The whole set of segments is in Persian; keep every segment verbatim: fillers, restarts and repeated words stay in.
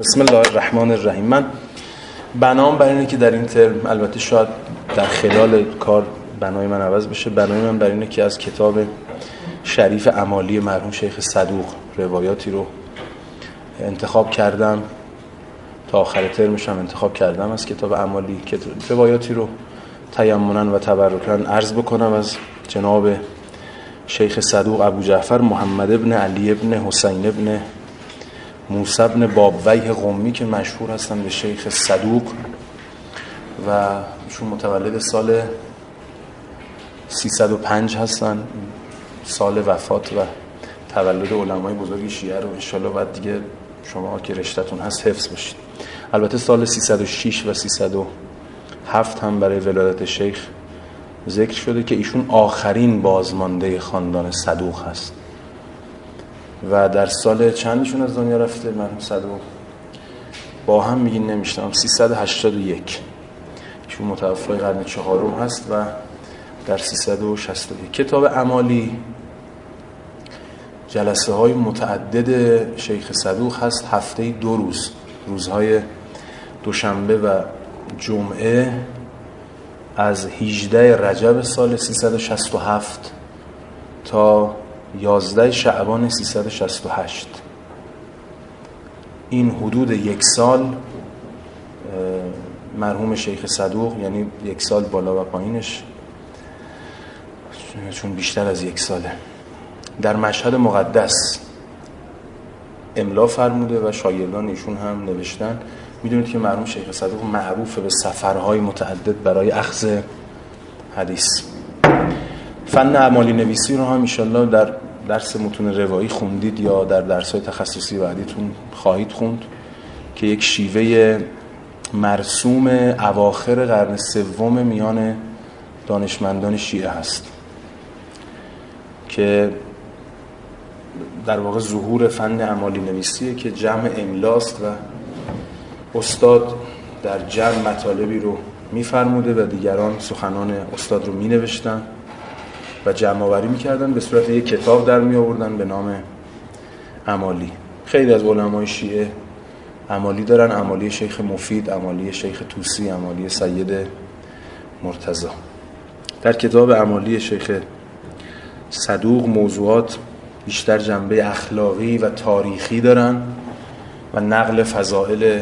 بسم الله الرحمن الرحیم. من بنام بر اینه که در این ترم، البته شاید در خلال کار بنای من عوض بشه، بنای من بر اینه که از کتاب شریف اعمالی مرحوم شیخ صدوق روایاتی رو انتخاب کردم، تا آخر ترمش هم انتخاب کردم از کتاب اعمالی که روایاتی رو تیمنا و تبرکاً عرض بکنم از جناب شیخ صدوق ابو جعفر محمد ابن علی ابن حسین ابن موسی ابن بابویه قمی که مشهور هستن به شیخ صدوق و ایشون متولد سال سیصد و پنج هستن، سال وفات و تولد علمای بزرگ شیعه رو انشالله بعد دیگه شما که رشته‌تون هست حفظ باشید. البته سال سیصد و شش و سیصد و هفت هم برای ولادت شیخ ذکر شده که ایشون آخرین بازمانده خاندان صدوق هست و در سال چندشون از دنیا رفته مرحوم صدوق؟ با هم میگین نمیشتم سیصد و هشتاد و یک. ایشون متوفای قرن چهارم هست و در سیصد و شصت و یک. کتاب اعمالی جلسه های متعدد شیخ صدوق هست، هفته دو روز، روزهای دوشنبه و جمعه از هجده رجب سال سیصد و شصت و هفت تا یازده شعبان سیصد و شصت و هشت. این حدود یک سال مرحوم شیخ صدوق، یعنی یک سال بالا و پایینش چون بیشتر از یک ساله، در مشهد مقدس املا فرموده و شاگردان ایشون هم نوشتن. میدونید که مرحوم شیخ صدوق معروف به سفرهای متعدد برای اخذ حدیث. فن اعمالی نویسی رو هم انشالله در درس متون روایی خوندید یا در درس‌های تخصصی بعدیتون خواهید خوند که یک شیوه مرسوم اواخر قرن سوم میان دانشمندان شیعه هست که در واقع ظهور فن اعمالی نویسیه که جمع املاست و استاد در جمع مطالبی رو می‌فرموده و دیگران سخنان استاد رو می‌نوشتن و جمع آوری می‌کردن، به صورت یک کتاب در می‌آوردن به نام اعمالی. خیلی از علمای شیعه اعمالی دارن، اعمالی شیخ مفید، اعمالی شیخ طوسی، اعمالی سید مرتضی. در کتاب اعمالی شیخ صدوق موضوعات بیشتر جنبه اخلاقی و تاریخی دارن و نقل فضائل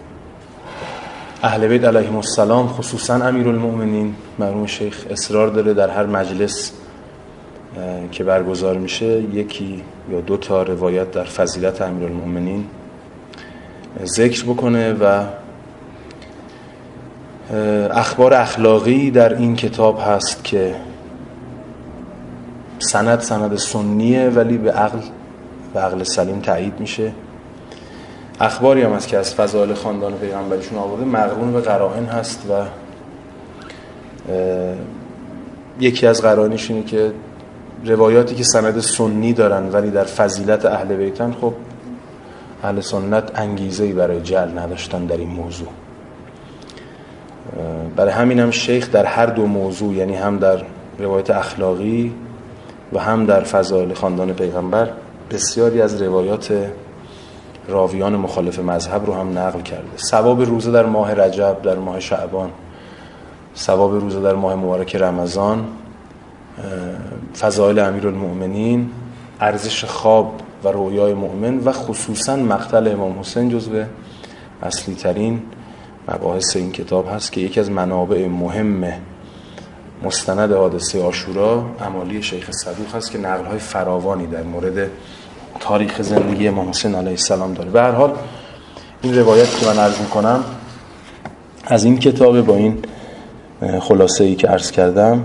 اهل بیت علیهم السلام، خصوصا امیرالمؤمنین. مرحوم شیخ اصرار داره در هر مجلس که برگزار میشه یکی یا دو تا روایت در فضیلت امیرالمؤمنین ذکر بکنه و اخبار اخلاقی در این کتاب هست که سند سند سنیه ولی به عقل به عقل سلیم تایید میشه. اخباری هم هست که از فضائل خاندان پیغمبرشون آورده، مقرون به قرائن هست و یکی از قرائنش اینه که روایاتی که سند سنی دارن ولی در فضیلت اهل بیتن، خب اهل سنت انگیزه‌ای برای جعل نداشتن در این موضوع. برای همین هم شیخ در هر دو موضوع، یعنی هم در روایت اخلاقی و هم در فضائل خاندان پیغمبر، بسیاری از روایات راویان مخالف مذهب رو هم نقل کرده. ثواب روزه در ماه رجب، در ماه شعبان، ثواب روزه در ماه مبارک رمضان، فضائل امیرالمؤمنین، ارزش خواب و رویای مؤمن و خصوصا مقتل امام حسین جزو اصلی ترین مباحث این کتاب هست که یکی از منابع مهم مستند حادثه عاشورا اعمالی شیخ صدوق هست که نقل‌های فراوانی در مورد تاریخ زندگی امام حسین علیه السلام داره. به هر حال این روایت که من عرض می‌کنم از این کتاب با این خلاصه‌ای که عرض کردم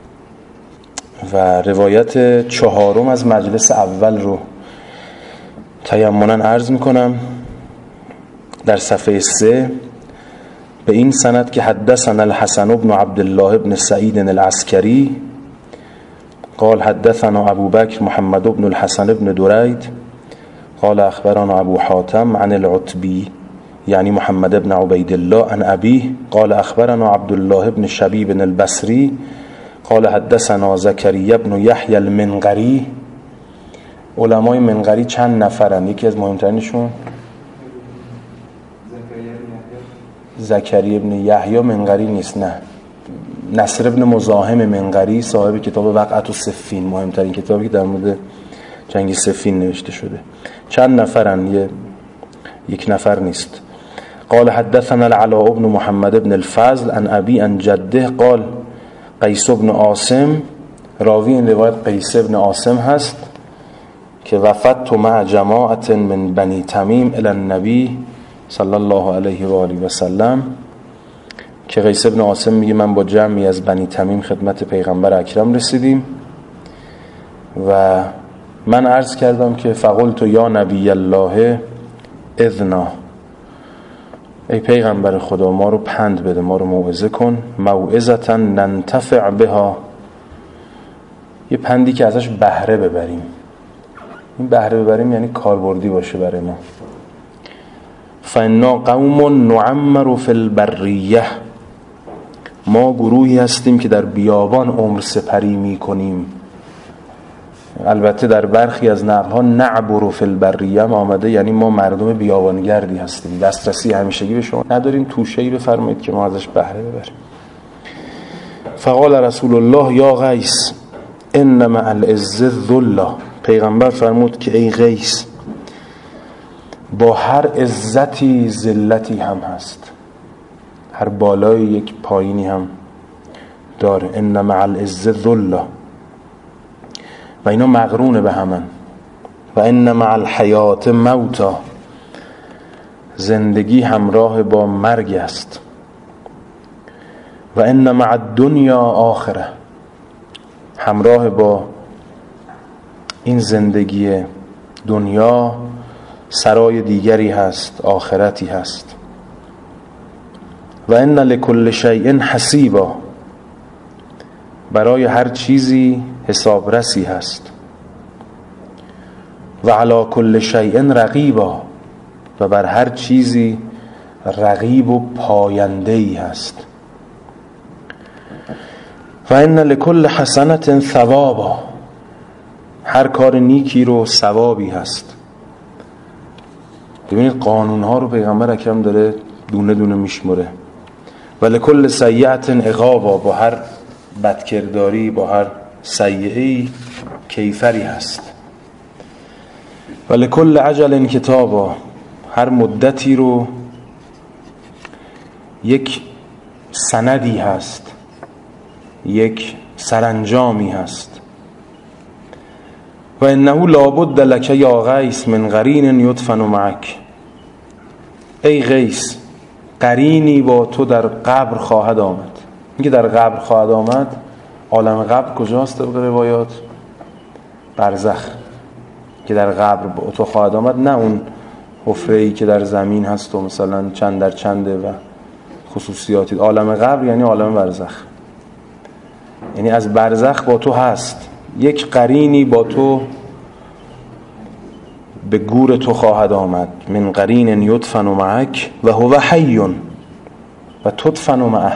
و روایت چهارم از مجلس اول رو تیمنا عرض می‌کنم در صفحه سه به این سند که حدثنا الحسن بن عبد الله بن سعید العسکری قال حدثنا ابو بکر محمد بن الحسن بن درید قال اخبرنا ابو حاتم عن العتبی یعنی محمد بن عبید الله عن ابیه قال اخبرنا عبد الله بن شبیب البصری قال حدثنا زکریا بن یحیی المنقری. علمای منقری چند نفرن؟ یکی از مهمترینشون زکریا ابن یحیی منقری نیست، نه. نصر ابن مزاحم منقری صاحب کتاب وقعت الصفین، مهمترین کتابی که در مورد جنگ صفین نوشته شده. چند نفرن، یه یک نفر نیست. قال حدثنا العلاء بن محمد بن الفضل عن ابي عن جده قال قیس بن عاصم، راوی این روایت قیس بن عاصم هست که وفدت مع جماعت من بنی تمیم الى النبی صلی الله علیه و آله و سلم، که قیس بن عاصم میگه من با جمعی از بنی تمیم خدمت پیغمبر اکرم رسیدیم و من عرض کردم که فقلت یا نبی الله اذنا، ای پیغمبر خدا ما رو پند بده، ما رو موعظه کن، موعظتا ننتفع بها، یه پندی که ازش بهره ببریم. این بهره ببریم یعنی کاربردی باشه برای ما. فانا قوم نعمر فی البریه، ما گروهی هستیم که در بیابان عمر سپری می کنیم. البته در برخی از نقل‌ها نعبر فی البریه آمده، یعنی ما مردم بیابانگردی هستیم، دسترسی همیشگی به شما نداریم، توشه‌ای بفرمایید که ما ازش بهره ببریم. فقال رسول الله یا قیس انما العز الذل، پیغمبر فرمود که ای قیس با هر عزتی ذلتی هم هست، هر بالای یک پایینی هم داره. انما العز الذل و اینا مقرونه به همن. و انما الحیات موتا، زندگی همراه با مرگ است. و انما الدنیا آخره، همراه با این زندگی دنیا سرای دیگری هست، آخرتی هست. و ان لکل شیء حسیبا، برای هر چیزی حسابرسی هست. و علی کل شیء رقیبا، و بر هر چیزی رقیب و پاینده‌ای هست. و ان لکل حسنة ثوابا، هر کار نیکی رو ثوابی هست. ببینید قانون ها رو پیغمبر اکرم داره دونه دونه میشمره. و لکل سیئة عقابا، با هر بدکرداری، با هر سیئه‌ای کیفری هست. و لکل اجل کتابا، هر مدتی رو یک سندی هست، یک سرانجامی هست. و انه لابد لک یا قیس من قرین یدفن معک، ای قیس قرینی با تو در قبر خواهد آمد. اینکه در قبر خواهد آمد، عالم قبر کجاست طبق روایات؟ برزخ. که در قبر با تو خواهد آمد، نه اون حفره‌ای که در زمین هست و مثلا چند در چنده و خصوصیاتی. عالم قبر یعنی عالم برزخ، یعنی از برزخ با تو هست، یک قرینی با تو به گور تو خواهد آمد. من قرین یدفن معک و هو حی و تدفن معه،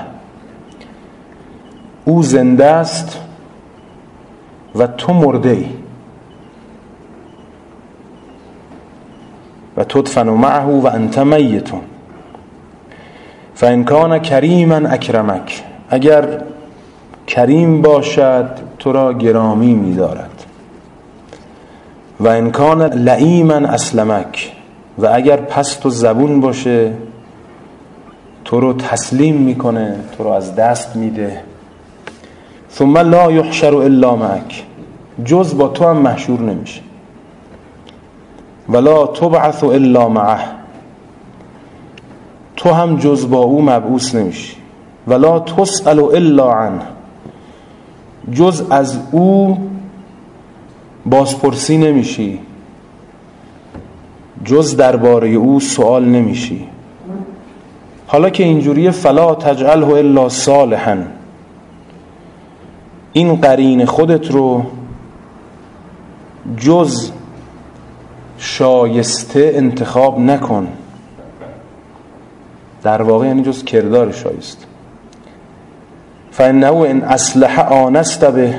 او زنده است و تو مرده ای. و تدفن معه و انت میت. فان کان کریما اکرمک، اگر کریم باشد تو را گرامی می‌دارد. و ان کان لئیما اسلمک، و اگر پست و زبون باشه تو رو تسلیم میکنه، تو رو از دست میده. ثم لا یحشر الا معک، جز با تو هم محشور نمیشه. ولا تبعث الا معه، تو هم جز با او مبعوث نمیشی. ولا تسأل الا عنه، جز از او بازپرسی نمیشی، جز درباره او سوال نمیشی. حالا که اینجوریه فلا تجعله الا صالحا، این قرین خودت رو جز شایسته انتخاب نکن. در واقع یعنی جز کردار شایسته. فانه ان اصلح آنست به،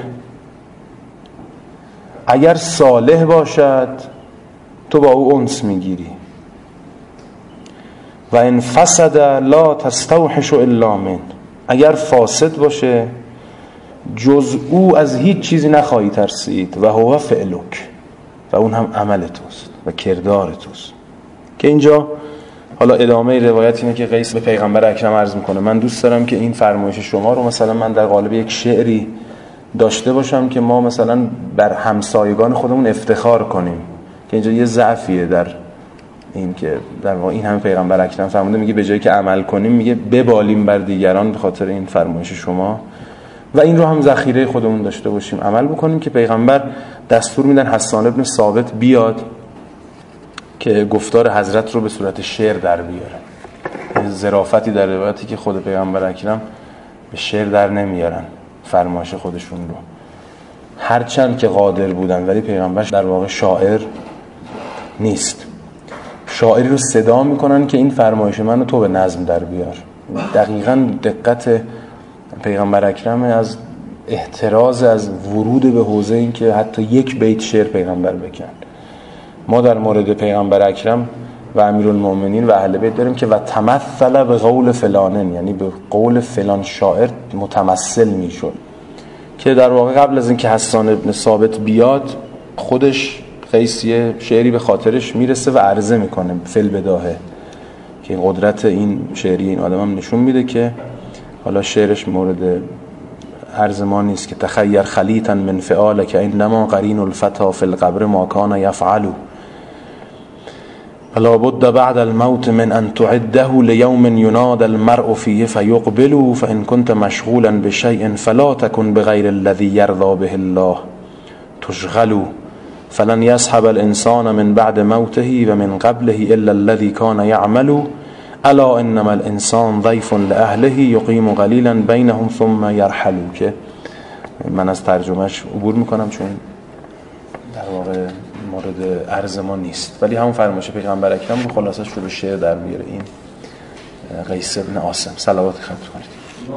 اگر صالح باشد تو با او انس میگیری. و ان فسد لا تستوحش الا من، اگر فاسد باشه جز او از هیچ چیزی نخواهی ترسید. و هو فعلک، و اون هم عمل توست و کردار توست. که اینجا حالا ادامه روایت اینه که قیس به پیغمبر اکرم عرض میکنه من دوست دارم که این فرمایش شما رو مثلا من در قالب یک شعری داشته باشم که ما مثلا بر همسایگان خودمون افتخار کنیم. که اینجا یه ضعفیه در این که در واقع این هم پیغمبر اکرم فرموده، میگه به جایی که عمل کنیم میگه ببالیم بر دیگران به خاطر این فرمایش شما، و این رو هم ذخیره خودمون داشته باشیم عمل بکنیم. که پیغمبر دستور میدن حسان ابن ثابت بیاد که گفتار حضرت رو به صورت شعر در بیاره. ظرافتی در روایتی که خود پیغمبر اکرم به شعر در نمیارن فرمایش خودشون رو، هرچند که قادر بودن، ولی پیغمبر در واقع شاعر نیست. شاعری رو صدا میکنن که این فرمایش من رو تو به نظم در بیار. دقیقاً دقت پیغمبر اکرم از احتراز از ورود به حوزه این که حتی یک بیت شعر پیغمبر بکن. ما در مورد پیغمبر اکرم و امیرالمومنین و اهل بیت داریم که و تمثل به قول فلانن، یعنی به قول فلان شاعر متمثل میشد. که در واقع قبل از اینکه حسان ابن ثابت بیاد خودش قیس یه شعری به خاطرش میرسه و عرضه میکنه فل بداهه، که این قدرت این شعری این آدم هم نشون میده که حالا شعرش مورد عرض ما نیست که تخیر خلیطا من فعال که انما قرین الفتا فی القبر ما کان یفعلو فلا بد بعد الموت من ان تعده لیوم یناد المرء فیه فیقبلو فان كنت مشغولا بشیء فلا تکن بغیر الذی یرضی به الله تشغلو فلن یصحب الانسان من بعد موته و من قبله الا الذی کان یعمل الا انما الانسان ضیف لاهله یقیم قلیلا بینهم ثم یرحل. که من از ترجمهش عبور میکنم چون در واقع مورد عرض ما نیست، ولی همون فرمایش پیغمبر اکرم رو خلاصش رو به شعر در بیاره این قیس بن عاصم. صلوات خدمت کنید.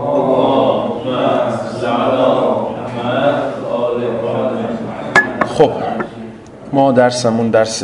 خب ما درسمون درس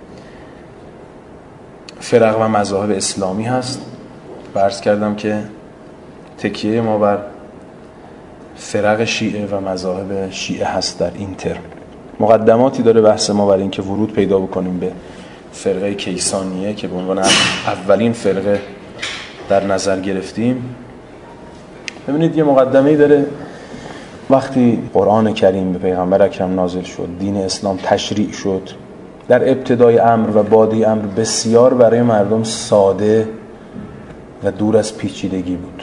فرق و مذاهب اسلامی هست و عرض کردم که تکیه ما بر فرق شیعه و مذاهب شیعه هست در این ترم. مقدماتی داره بحث ما برای اینکه ورود پیدا بکنیم به فرقه کیسانیه که به عنوان اولین فرقه در نظر گرفتیم. ببینید یه مقدمه‌ای داره. وقتی قرآن کریم به پیغمبر اکرم نازل شد، دین اسلام تشریع شد، در ابتدای امر و بادی امر بسیار برای مردم ساده و دور از پیچیدگی بود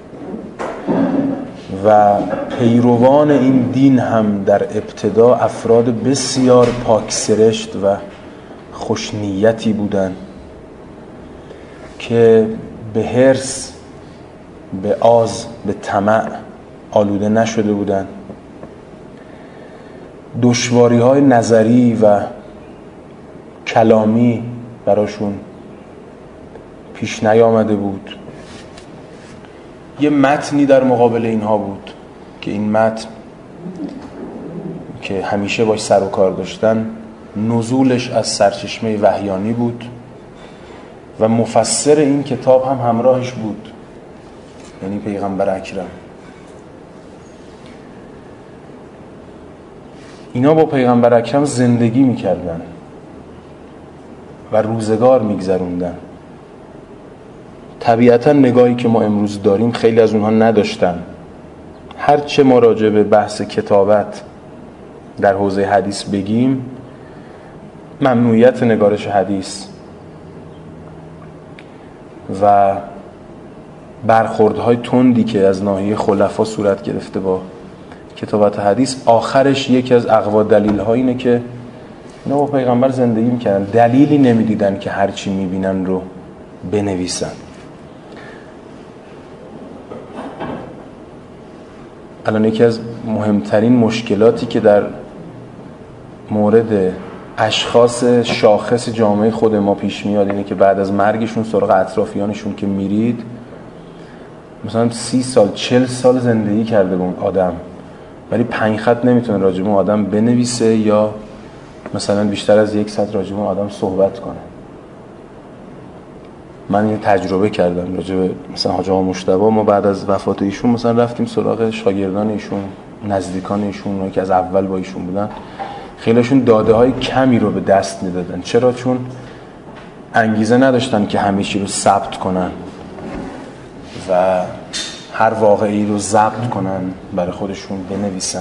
و پیروان این دین هم در ابتدا افراد بسیار پاکسرشت و خوشنیتی بودند که به حرص، به آز، به طمع آلوده نشده بودند. دشواری‌های نظری و کلامی براشون پیش نیامده بود. یه متنی در مقابل اینها بود که این متن که همیشه باش سر و کار داشتن نزولش از سرچشمه وحیانی بود و مفسر این کتاب هم همراهش بود، یعنی پیغمبر اکرم. اینا با پیغمبر اکرم زندگی میکردن و روزگار میگذروندن. طبیعتا نگاهی که ما امروز داریم خیلی از اونها نداشتن. هرچه ما راجع به بحث کتابت در حوزه حدیث بگیم، ممنوعیت نگارش حدیث و برخوردهای تندی که از ناحیه خلفا صورت گرفته با کتابت حدیث، آخرش یکی از اقوا دلیل‌ها اینه که اینا با پیغمبر زندگی میکردن، دلیلی نمیدیدن که هرچی میبینن رو بنویسن. الان یکی از مهمترین مشکلاتی که در مورد اشخاص شاخص جامعه خود ما پیش میاد اینه که بعد از مرگشون سراغ اطرافیانشون که میرید، مثلا سی سال چل سال زندگی کرده به اون آدم ولی پنج خط نمیتونه راجع به اون آدم بنویسه یا مثلا بیشتر از یک ساعت راجع به اون آدم صحبت کنه. من اینو تجربه کردم راجع به مثلا حاج آقا مجتبی. ما بعد از وفات ایشون مثلا رفتیم سراغ شاگردان ایشون، نزدیکان ایشون، اونایی که از اول با ایشون بودن، خیلیشون داده های کمی رو به دست میدادن. چرا؟ چون انگیزه نداشتن که همه چی رو ثبت کنن و هر واقعی رو ضبط کنن برای خودشون بنویسن.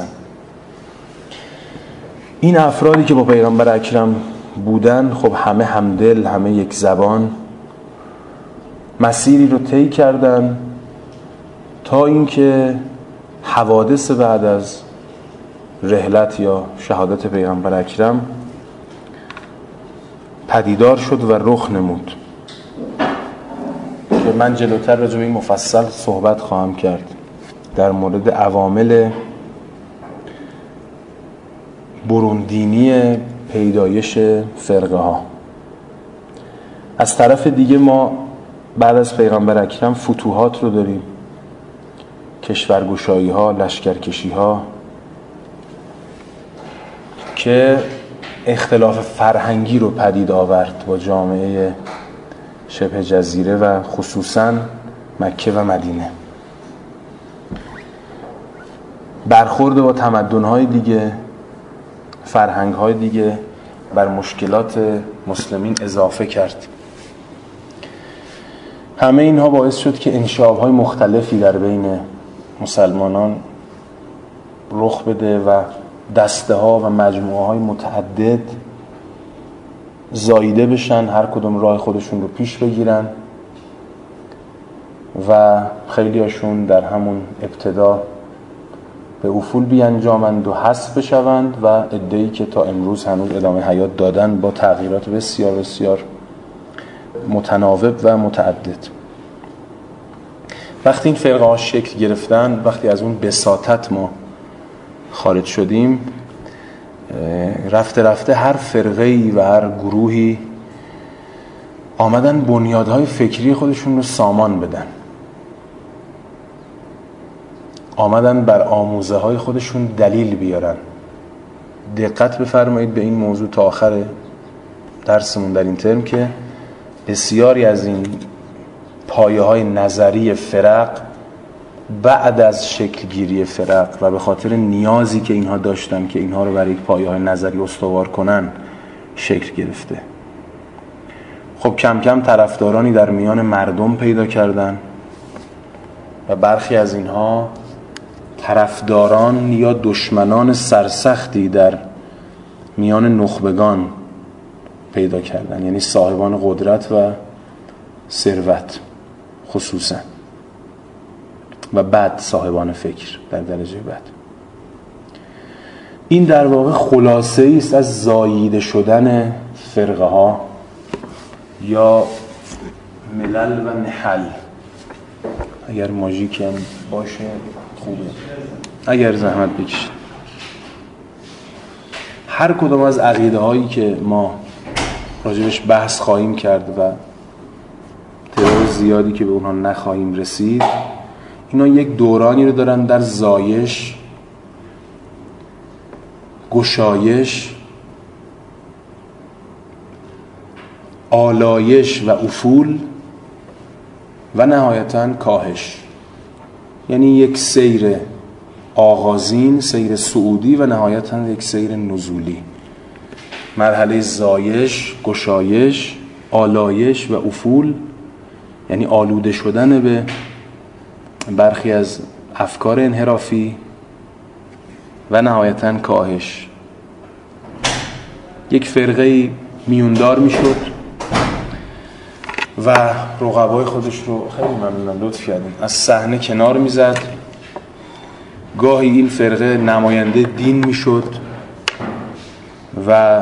این افرادی که با پیغمبر اکرم بودن، خب همه همدل، همه یک زبان، مسیری رو طی کردن تا اینکه حوادث بعد از رحلت یا شهادت پیغمبر اکرم پدیدار شد و رخ نمود که من جلوتر راجع به این مفصل صحبت خواهم کرد در مورد عوامل بروندینی پیدایش فرقه ها. از طرف دیگه ما بعد از پیغمبر اکرم فتوحات رو داریم، کشورگشایی ها، لشکرکشی ها که اختلاف فرهنگی رو پدید آورد با جامعه شبه جزیره و خصوصاً مکه و مدینه. برخورد با تمدن‌های دیگه، فرهنگ‌های دیگه بر مشکلات مسلمین اضافه کرد. همه اینها باعث شد که انشاب‌های مختلفی در بین مسلمانان رخ بده و دسته‌ها و مجموعه‌های متعدد زاییده بشن، هر کدوم راه خودشون رو پیش بگیرن و خیلی هاشون در همون ابتدا به افول بیانجامند و حذف بشوند و عده‌ای که تا امروز هنوز ادامه حیات دادن با تغییرات بسیار بسیار متناوب و متعدد. وقتی این فرقه ها شکل گرفتن، وقتی از اون بساطت ما خارج شدیم، رفته رفته هر فرقه‌ای و هر گروهی آمدن بنیادهای فکری خودشون رو سامان بدن، آمدن بر آموزه های خودشون دلیل بیارن. دقت بفرمایید به این موضوع تا آخر درسمون در این ترم که بسیاری از این پایه های نظری فرق بعد از شکل گیری فرق و به خاطر نیازی که اینها داشتن که اینها رو برای یک پایه های نظری استوار کنن شکل گرفته. خب کم کم طرفدارانی در میان مردم پیدا کردن و برخی از اینها طرفداران یا دشمنان سرسختی در میان نخبگان پیدا کردن، یعنی صاحبان قدرت و ثروت خصوصا، و بعد صاحبان فکر در درجه بعد. این در واقع خلاصه است از زاییده شدن فرقه ها یا ملل و نحل. اگر ماژیک هم باشه خوبه، اگر زحمت بکشید. هر کدام از عقیده هایی که ما راجبش بحث خواهیم کرد و تعداد زیادی که به اونها نخواهیم رسید، اینا یک دورانی رو دارن در زایش، گشایش، آلایش و افول و نهایتاً کاهش. یعنی یک سیر آغازین، سیر صعودی و نهایتاً یک سیر نزولی. مرحله زایش، گشایش، آلایش و افول، یعنی آلوده شدن به برخی از افکار انحرافی و نهایتاً کاهش. یک فرقه میوندار میشد و رقبای خودش رو، خیلی ممنونم لطف کردین، از صحنه کنار میزد. گاهی این فرقه نماینده دین میشد و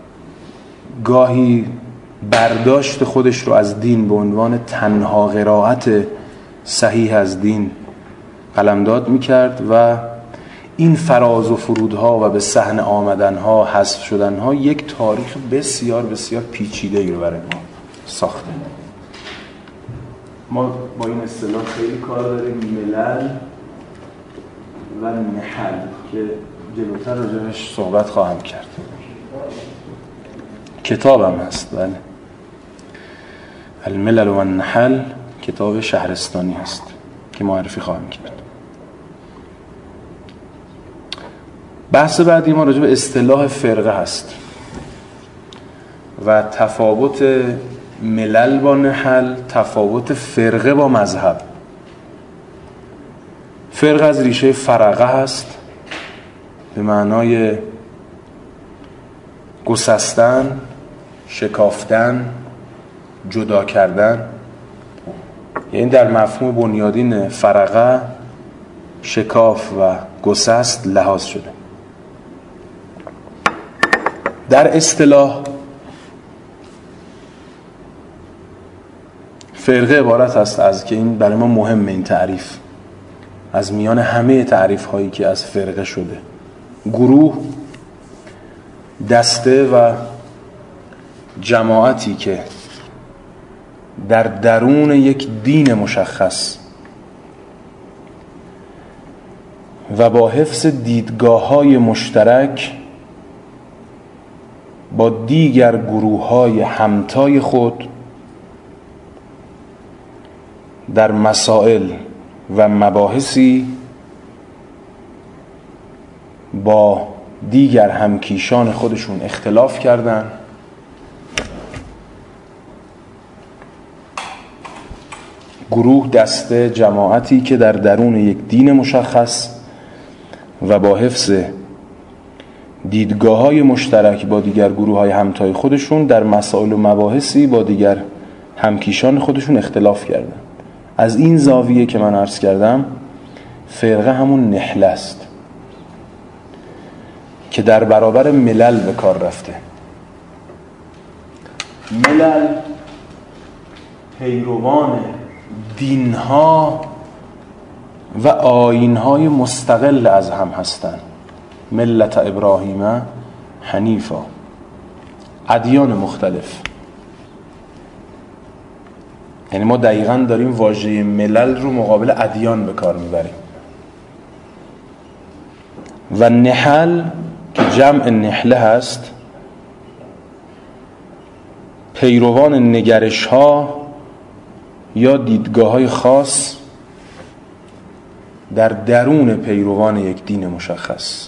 گاهی برداشت خودش رو از دین به عنوان تنها قرائت صحیح از دین قلمداد میکرد و این فراز و فرودها و به صحنه آمدنها، حذف شدنها یک تاریخ بسیار بسیار پیچیده‌ای رو برای ما ساخته. ما با این اصطلاح خیلی کار داریم، ملل و نحل، که جلوتر راجعش صحبت خواهم کرد. کتابم هست. بله. الملل و النحل کتاب شهرستانی هست که معرفی خواهم کرد. بحث بعدی ما راجع به اصطلاح فرقه هست و تفاوت ملل با نحل، تفاوت فرقه با مذهب. فرقه از ریشه فرقه هست به معنای گسستن، شکافتن، جدا کردن، یعنی در مفهوم بنیادین فرقه شکاف و گسست لحاظ شده. در اصطلاح فرقه عبارت است از که این برای ما مهمه، این تعریف از میان همه تعریف هایی که از فرقه شده، گروه، دسته و جماعتی که در درون یک دین مشخص و با حفظ دیدگاه‌های مشترک با دیگر گروه‌های همتای خود در مسائل و مباحثی با دیگر همکیشان خودشون اختلاف کردن گروه، دسته، جماعتی که در درون یک دین مشخص و با حفظ دیدگاه‌های مشترک با دیگر گروه‌های همتای خودشون در مسائل و مباحثی با دیگر همکیشان خودشون اختلاف کردن. از این زاویه که من عرض کردم فرقه همون نحله است که در برابر ملل به کار رفته. ملل پیروان دینها و آیین‌های مستقل از هم هستند. ملت ابراهیم حنیفا، ادیان مختلف. یعنی ما دقیقاً داریم واژه ملل رو مقابل ادیان به کار میبریم. و نحل که جمع نحله هست پیروان نگرش ها یا دیدگاه های خاص در درون پیروان یک دین مشخص.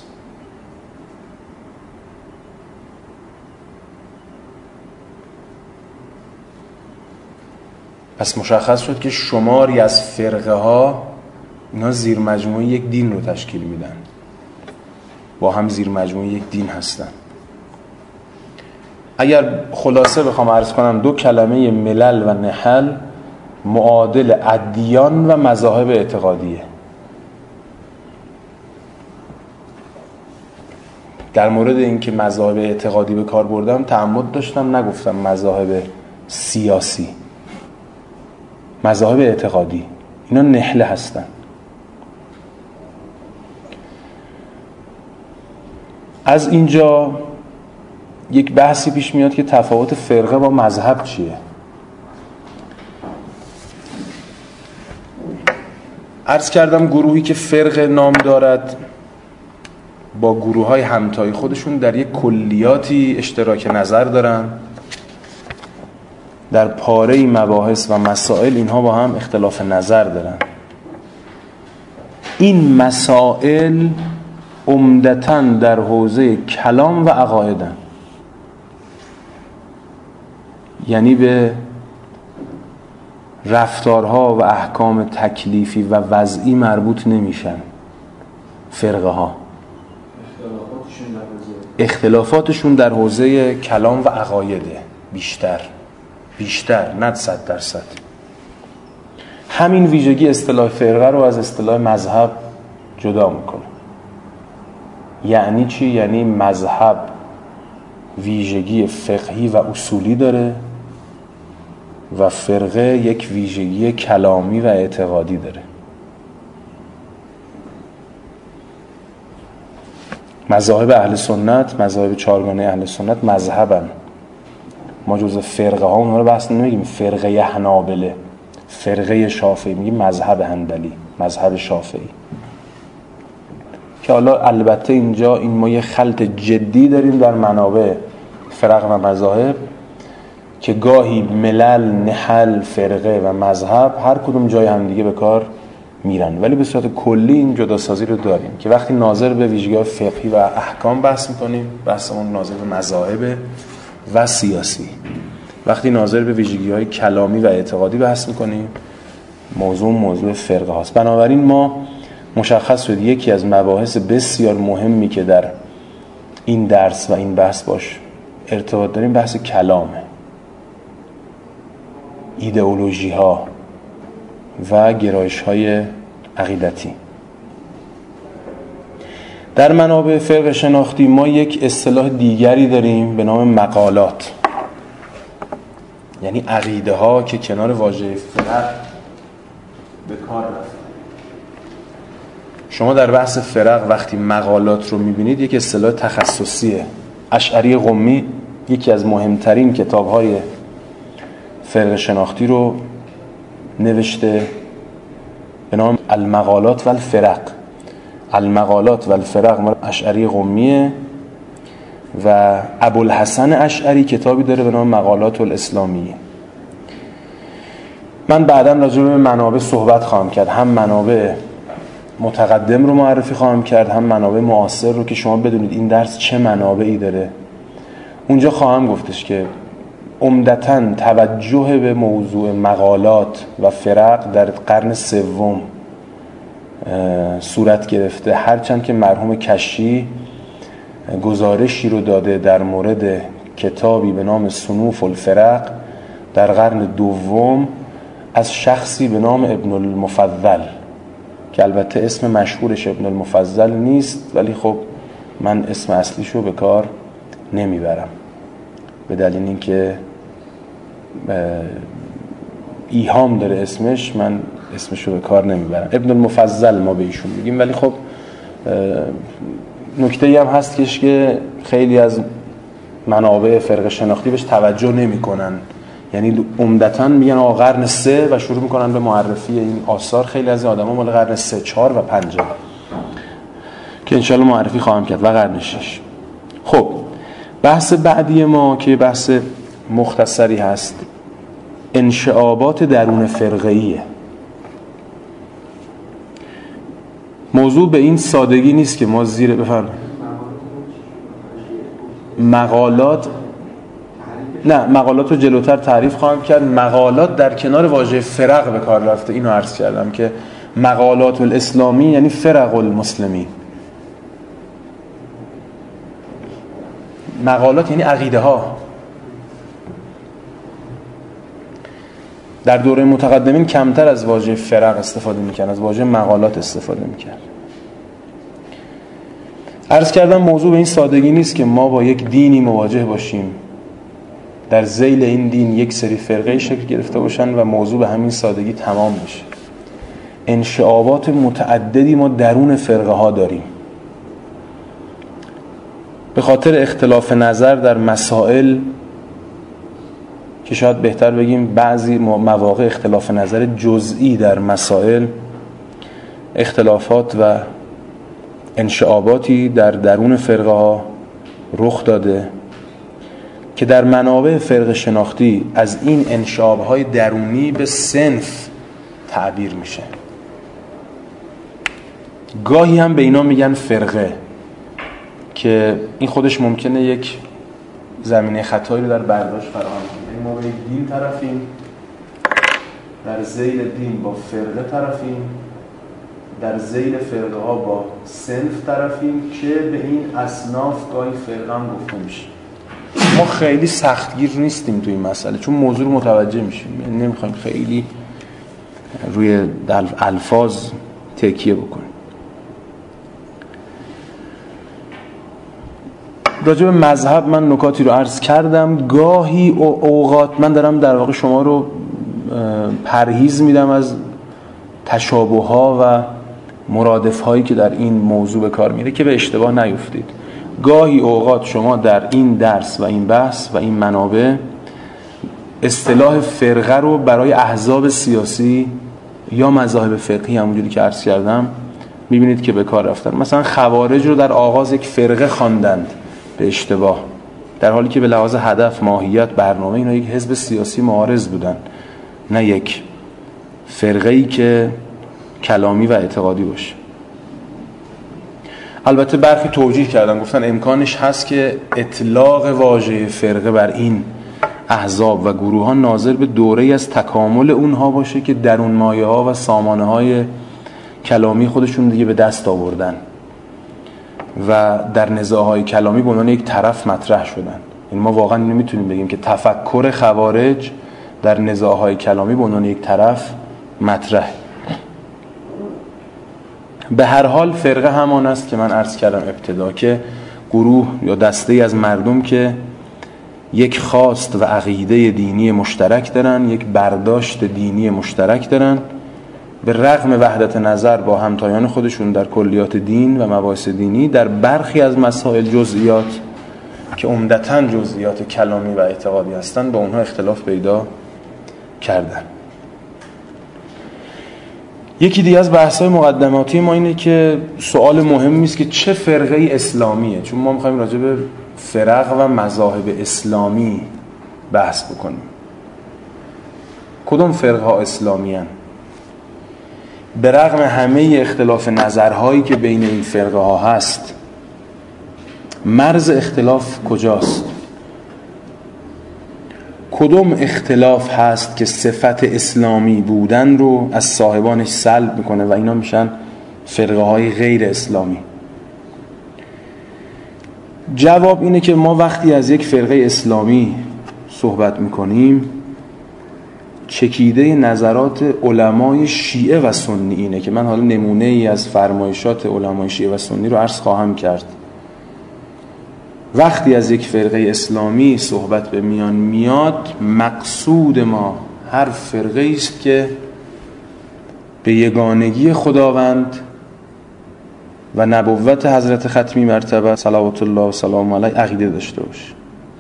پس مشخص شد که شماری از فرقه ها اینا زیر مجموعه یک دین رو تشکیل میدن، با هم زیر مجموعه یک دین هستن. اگر خلاصه بخوام عرض کنم دو کلمه ملل و نحل معادل ادیان و مذاهب اعتقادیه. در مورد اینکه مذاهب اعتقادی به کار بردم تعمد داشتم نگفتم مذاهب سیاسی، مذاهب اعتقادی اینا نحله هستن. از اینجا یک بحثی پیش میاد که تفاوت فرقه با مذهب چیه. عرض کردم گروهی که فرقه نام دارد با گروه‌های همتای خودشون در یک کلیاتی اشتراک نظر دارن، در پاره مباحث و مسائل اینها با هم اختلاف نظر دارن. این مسائل عمدتاً در حوزه کلام و عقایدن، یعنی به رفتارها و احکام تکلیفی و وضعی مربوط نمیشن. فرقه ها اختلافاتشون در حوزه کلام و عقایده بیشتر بیشتر نه صد درصد. همین ویژگی اصطلاح فرقه رو از اصطلاح مذهب جدا میکنه. یعنی چی؟ یعنی مذهب ویژگی فقهی و اصولی داره و فرقه یک ویژگی کلامی و اعتقادی داره. مذاهب اهل سنت، مذاهب چهارگانه اهل سنت مذهبن. ما جزء فرقه ها اونها رو بحث نمیگیم. فرقه حنابله، فرقه شافعی میگیم مذهب حنبلی، مذهب شافعی. که حالا البته اینجا این ما یه خلط جدی داریم در منابع فرق و مذاهب که گاهی ملل، نحل، فرقه و مذهب هر کدوم جای هم دیگه به کار میرن، ولی به صورت کلی این جداسازی رو داریم که وقتی ناظر به ویژگی‌های فقهی و احکام بحث میکنیم، بحثمون ناظر به مذاهب و سیاسی. وقتی ناظر به ویژگی‌های کلامی و اعتقادی بحث میکنیم، موضوع موضوع فرقه هاست. بنابراین ما مشخص شد یکی از مباحث بسیار مهمی که در این درس و این بحث باش ارتباط داریم بحث کلامه، ایدئولوژی ها و گرایش های عقیدتی. در منابع فرق شناختی ما یک اصطلاح دیگری داریم به نام مقالات، یعنی عقیده ها که کنار واژه فرق به کار رفته. شما در بحث فرق وقتی مقالات رو میبینید یک اصطلاح تخصصیه. اشعری قمی یکی از مهمترین کتاب‌های فرق شناختی رو نوشته به نام المقالات و الفرق. المقالات و الفرق مال اشعری قمیه و ابوالحسن اشعری کتابی داره به نام مقالات الاسلامیه. من بعداً راجع به منابع صحبت خواهم کرد، هم منابع متقدم رو معرفی خواهم کرد، هم منابع معاصر رو، که شما بدونید این درس چه منابعی داره. اونجا خواهم گفتش که عمدتاً توجه به موضوع مقالات و فرق در قرن سوم صورت گرفته، هرچند که مرحوم کشی گزارشی رو داده در مورد کتابی به نام صنوف الفرق در قرن دوم از شخصی به نام ابن المفضل، که البته اسم مشهورش ابن المفضل نیست، ولی خب من اسم اصلیشو به کار نمیبرم به دلیل اینکه ایهام داره اسمش، من اسمشو به کار نمیبرم. ابن المفضل ما به ایشون میگیم، ولی خب نکته‌ای هم هست که خیلی از منابع فرق شناختی بهش توجه نمی‌کنن، یعنی عمدتاً میگن آقا قرن سه و شروع میکنن به معرفی این آثار. خیلی از آدما مال قرن سه، چهار و پنج که انشالله معرفی خواهم کرد و قرن شش. خب بحث بعدی ما که بحث مختصری هست، انشعابات درون فرقه‌ایه. موضوع به این سادگی نیست که ما زیر بفهم مقالات، نه مقالات رو جلوتر تعریف خواهم کرد. مقالات در کنار واژه فرق به کار رفته، اینو عرض کردم که مقالات الاسلامی یعنی فرق المسلمین. مقالات یعنی عقیده ها. در دوره متقدمین کمتر از واژه فرق استفاده میکنن، از واژه مقالات استفاده میکنن. عرض کردم موضوع به این سادگی نیست که ما با یک دینی مواجه باشیم، در ذیل این دین یک سری فرقه شکل گرفته باشن و موضوع به همین سادگی تمام بشه. انشعابات متعددی ما درون فرقه ها داریم به خاطر اختلاف نظر در مسائل که شاید بهتر بگیم بعضی مواقع اختلاف نظر جزئی در مسائل، اختلافات و انشعاباتی در درون فرقه ها رخ داده که در منابع فرق شناختی از این انشعاب‌های درونی به صنف تعبیر میشه. گاهی هم به اینا میگن فرقه، که این خودش ممکنه یک زمینه خطایی رو در برداشت فراهم کنه. یعنی ما به یک دین طرفیم، در ذیل دین با فرقه طرفیم، در ذیل فرقه ها با صنف طرفیم که به این اصناف گاهی فرقه هم گفته میشه. ما خیلی سختگیر نیستیم تو این مسئله، چون موضوع رو متوجه میشیم، یعنی نمیخوایم خیلی روی الفاظ تکیه بکنیم. راجع به مذهب من نکاتی رو عرض کردم. گاهی اوقات من دارم در واقع شما رو پرهیز میدم از تشابه ها و مرادف هایی که در این موضوع به کار میره که به اشتباه نیفتید. گاهی اوقات شما در این درس و این بحث و این منابع اصطلاح فرقه رو برای احزاب سیاسی یا مذاهب فقهی همونجوری که عرض کردم میبینید که به کار رفتن. مثلا خوارج رو در آغاز یک فرقه خواندند به اشتباه، در حالی که به لحاظ هدف، ماهیت، برنامه اینا یک حزب سیاسی معارض بودن، نه یک فرقه‌ای که کلامی و اعتقادی باشه. البته برخی توجیه کردن، گفتن امکانش هست که اطلاق واژه فرقه بر این احزاب و گروه ها ناظر به دوره‌ای از تکامل اونها باشه که درون مایه ها و سامانه های کلامی خودشون دیگه به دست آوردن و در نزاع‌های کلامی به عنوان یک طرف مطرح شدن. یعنی ما واقعا نمیتونیم بگیم که تفکر خوارج در نزاع‌های کلامی به عنوان یک طرف مطرح. به هر حال فرقه همان است که من عرض کردم ابتدا، که گروه یا دسته‌ای از مردم که یک خواست و عقیده دینی مشترک دارن، یک برداشت دینی مشترک دارن، به رغم وحدت نظر با همتایان خودشون در کلیات دین و مباحث دینی، در برخی از مسائل جزئیات که عمدتاً جزئیات کلامی و اعتقادی هستن با اونها اختلاف پیدا کردن. یکی دیگه از بحث‌های مقدماتی ما اینه که سوال مهمی است که چه فرقه اسلامیه، چون ما می‌خوایم راجع به فرق و مذاهب اسلامی بحث بکنیم. کدوم فرقه ها اسلامی هستند؟ به رغم همه اختلاف نظرهایی که بین این فرقه ها هست، مرز اختلاف کجاست؟ کدوم اختلاف هست که صفت اسلامی بودن رو از صاحبانش سلب میکنه و اینا میشن فرقه های غیر اسلامی؟ جواب اینه که ما وقتی از یک فرقه اسلامی صحبت میکنیم، چکیده نظرات علمای شیعه و سنی اینه که من حالا نمونه ای از فرمایشات علمای شیعه و سنی رو عرض خواهم کرد. وقتی از یک فرقه اسلامی صحبت به میان میاد، مقصود ما هر فرقه است که به یگانگی خداوند و نبوت حضرت ختمی مرتبه صلوات الله و سلام علیه عقیده داشته باشه.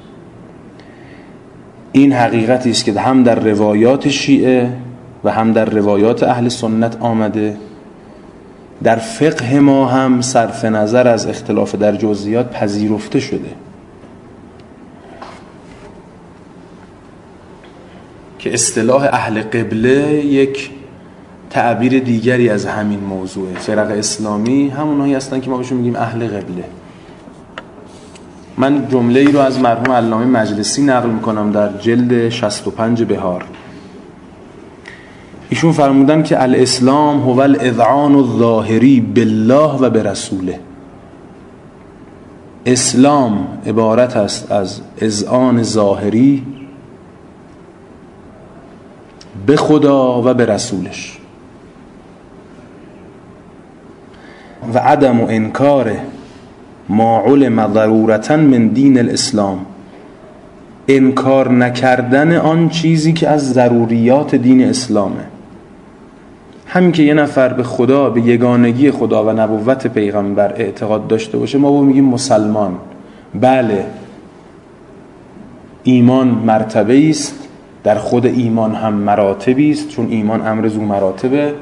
این حقیقتی است که هم در روایات شیعه و هم در روایات اهل سنت آمده. در فقه ما هم صرف نظر از اختلاف در جزئیات پذیرفته شده که اصطلاح اهل قبله یک تعبیر دیگری از همین موضوعه. فرق اسلامی همونایی هستن که ما بهشون میگیم اهل قبله. من جمله ای رو از مرحوم علامه مجلسی نقل میکنم در جلد شصت و پنج بهار. ایشون فرمودن که الاسلام هو الاذعان الظاهری بالله و برسوله. اسلام عبارت است از اذعان ظاهری به خدا و به رسولش و عدم و انکار ما علم ضرورتاً من دین الاسلام، انکار نکردن آن چیزی که از ضروریات دین اسلامه. همین که یه نفر به خدا، به یگانگی خدا و نبوت پیغمبر اعتقاد داشته باشه، ما با میگیم مسلمان. بله، ایمان مرتبه است، در خود ایمان هم مراتبی است، چون ایمان امر ذو مراتبه.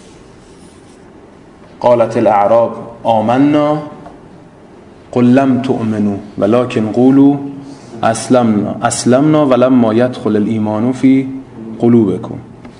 قالت الاعراب آمنا قل لم تؤمنوا ولكن قولوا اسلمنا اسلمنا ولما يدخل الايمان في قلوبكم.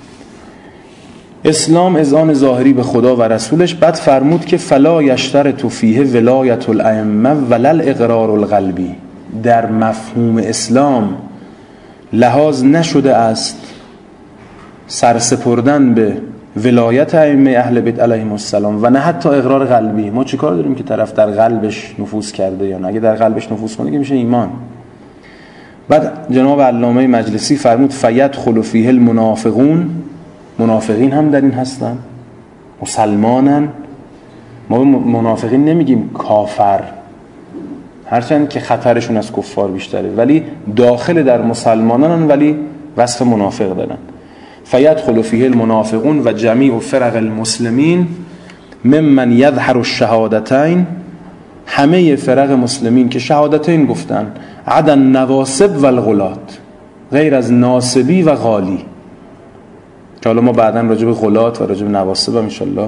اسلام اذعان ظاهری به خدا و رسولش. بعد فرمود که فلا یشترط فیه ولایت الائمه ولا الاقرار القلبی. در مفهوم اسلام لحاظ نشده است سرسپردن به ولایت ائمه اهل بیت علیهم السلام و نه حتی اقرار قلبی. ما چی کار داریم که طرف در قلبش نفوذ کرده یا نه؟ اگه در قلبش نفوذ کنه که میشه ایمان. بعد جناب علامه مجلسی فرمود فیدخل فیه المنافقون. منافقین هم در این هستن، مسلمانن. ما به منافقین نمیگیم کافر، هرچند که خطرشون از کفار بیشتره، ولی داخل در مسلمانان ولی وصف منافق دارن. فیدخل فیه المنافقون و جمیع فرق المسلمین ممن یظهر الشهادتین. همه فرق مسلمین که شهادتین گفتن، عدن نواسب و الغلات، غیر از ناسبی و غالی، که حالا ما بعدا راجع به غلات و راجع به نواسب هم انشالله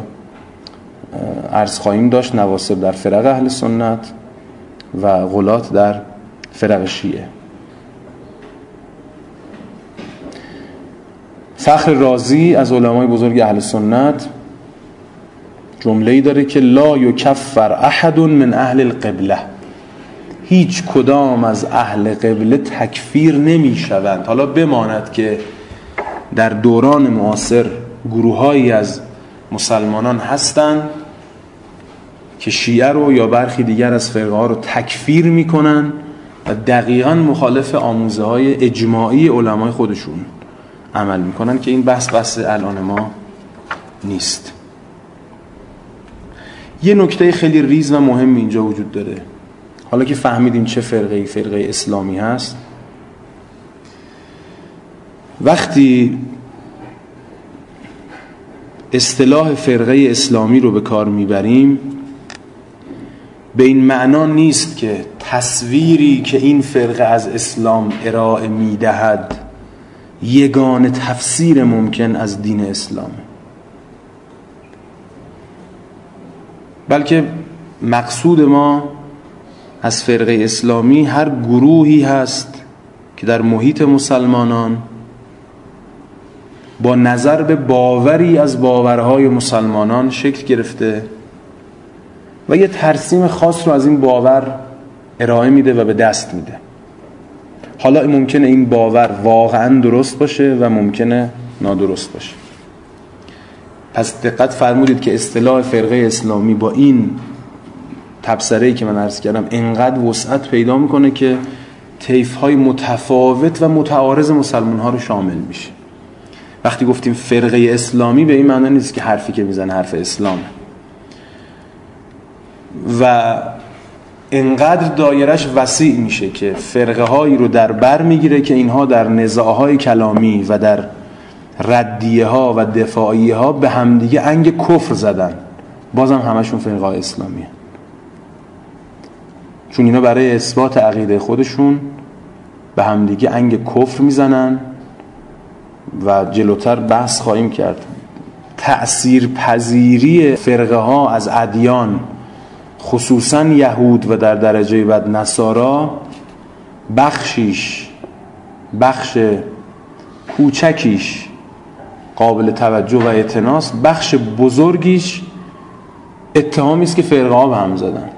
عرض خواهیم داشت. نواسب در فرق اهل سنت و غلات در فرق شیعه. فخر رازی از علمای بزرگ اهل سنت جمله‌ای داره که لا یکفر احد من اهل القبله، هیچ کدام از اهل قبله تکفیر نمی شوند. حالا بماند که در دوران معاصر گروه‌هایی از مسلمانان هستند که شیعه رو یا برخی دیگر از فرقه ها رو تکفیر میکنن و دقیقاً مخالف آموزه های اجماعی علمای خودشون عمل میکنن که این بحث بحث الان ما نیست. یه نکته خیلی ریز و مهم اینجا وجود داره. حالا که فهمیدیم چه فرقه فرقه اسلامی هست، وقتی اصطلاح فرقه اسلامی رو به کار میبریم به این معنا نیست که تصویری که این فرقه از اسلام ارائه میدهد یگانه تفسیر ممکن از دین اسلامه، بلکه مقصود ما از فرقه اسلامی هر گروهی هست که در محیط مسلمانان با نظر به باوری از باورهای مسلمانان شکل گرفته و یه ترسیم خاص رو از این باور ارائه میده و به دست میده. حالا ممکنه این باور واقعا درست باشه و ممکنه نادرست باشه. پس دقت فرمودید که اصطلاح فرقه اسلامی با این تبصره‌ای که من عرض کردم انقدر وسعت پیدا میکنه که طیف‌های متفاوت و متعارض مسلمان‌ها رو شامل میشه. وقتی گفتیم فرقه اسلامی به این معنی نیست که حرفی که میزنه حرف اسلامه و انقدر دایرش وسیع میشه که فرقه هایی رو در بر میگیره که اینها در نزاعهای کلامی و در ردیه ها و دفاعیه ها به همدیگه انگ کفر زدن، بازم همشون فرقه اسلامیه، چون اینا برای اثبات عقیده خودشون به همدیگه انگ کفر میزنن و جلوتر بحث خواهیم کرد. تأثیر پذیری فرقه ها از ادیان خصوصا یهود و در درجه بعد نصارا بخشیش بخش کوچکیش قابل توجه و اعتناست، بخش بزرگیش اتهامی است که فرقه ها به هم زدن،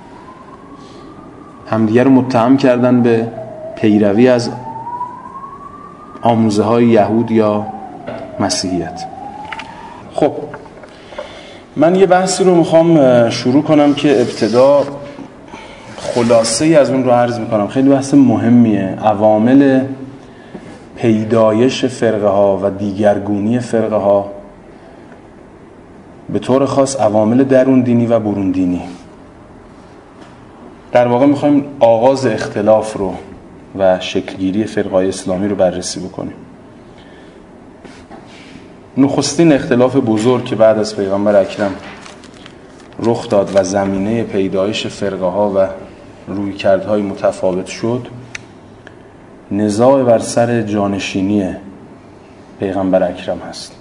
همدیگر رو متهم کردن به پیروی از آموزه های یهود یا مسیحیت. خب من یه بحثی رو میخوام شروع کنم که ابتدا خلاصه ای از اون رو عرض میکنم. خیلی بحث مهمیه. عوامل پیدایش فرقه ها و دیگرگونی فرقه ها، به طور خاص عوامل درون دینی و برون دینی. در واقع میخوایم آغاز اختلاف رو و شکلگیری فرقه اسلامی رو بررسی بکنیم. نخستین اختلاف بزرگ که بعد از پیغمبر اکرم رخ داد و زمینه پیدایش فرقه ها و رویکردهای متفاوت شد، نزاع بر سر جانشینی پیغمبر اکرم هست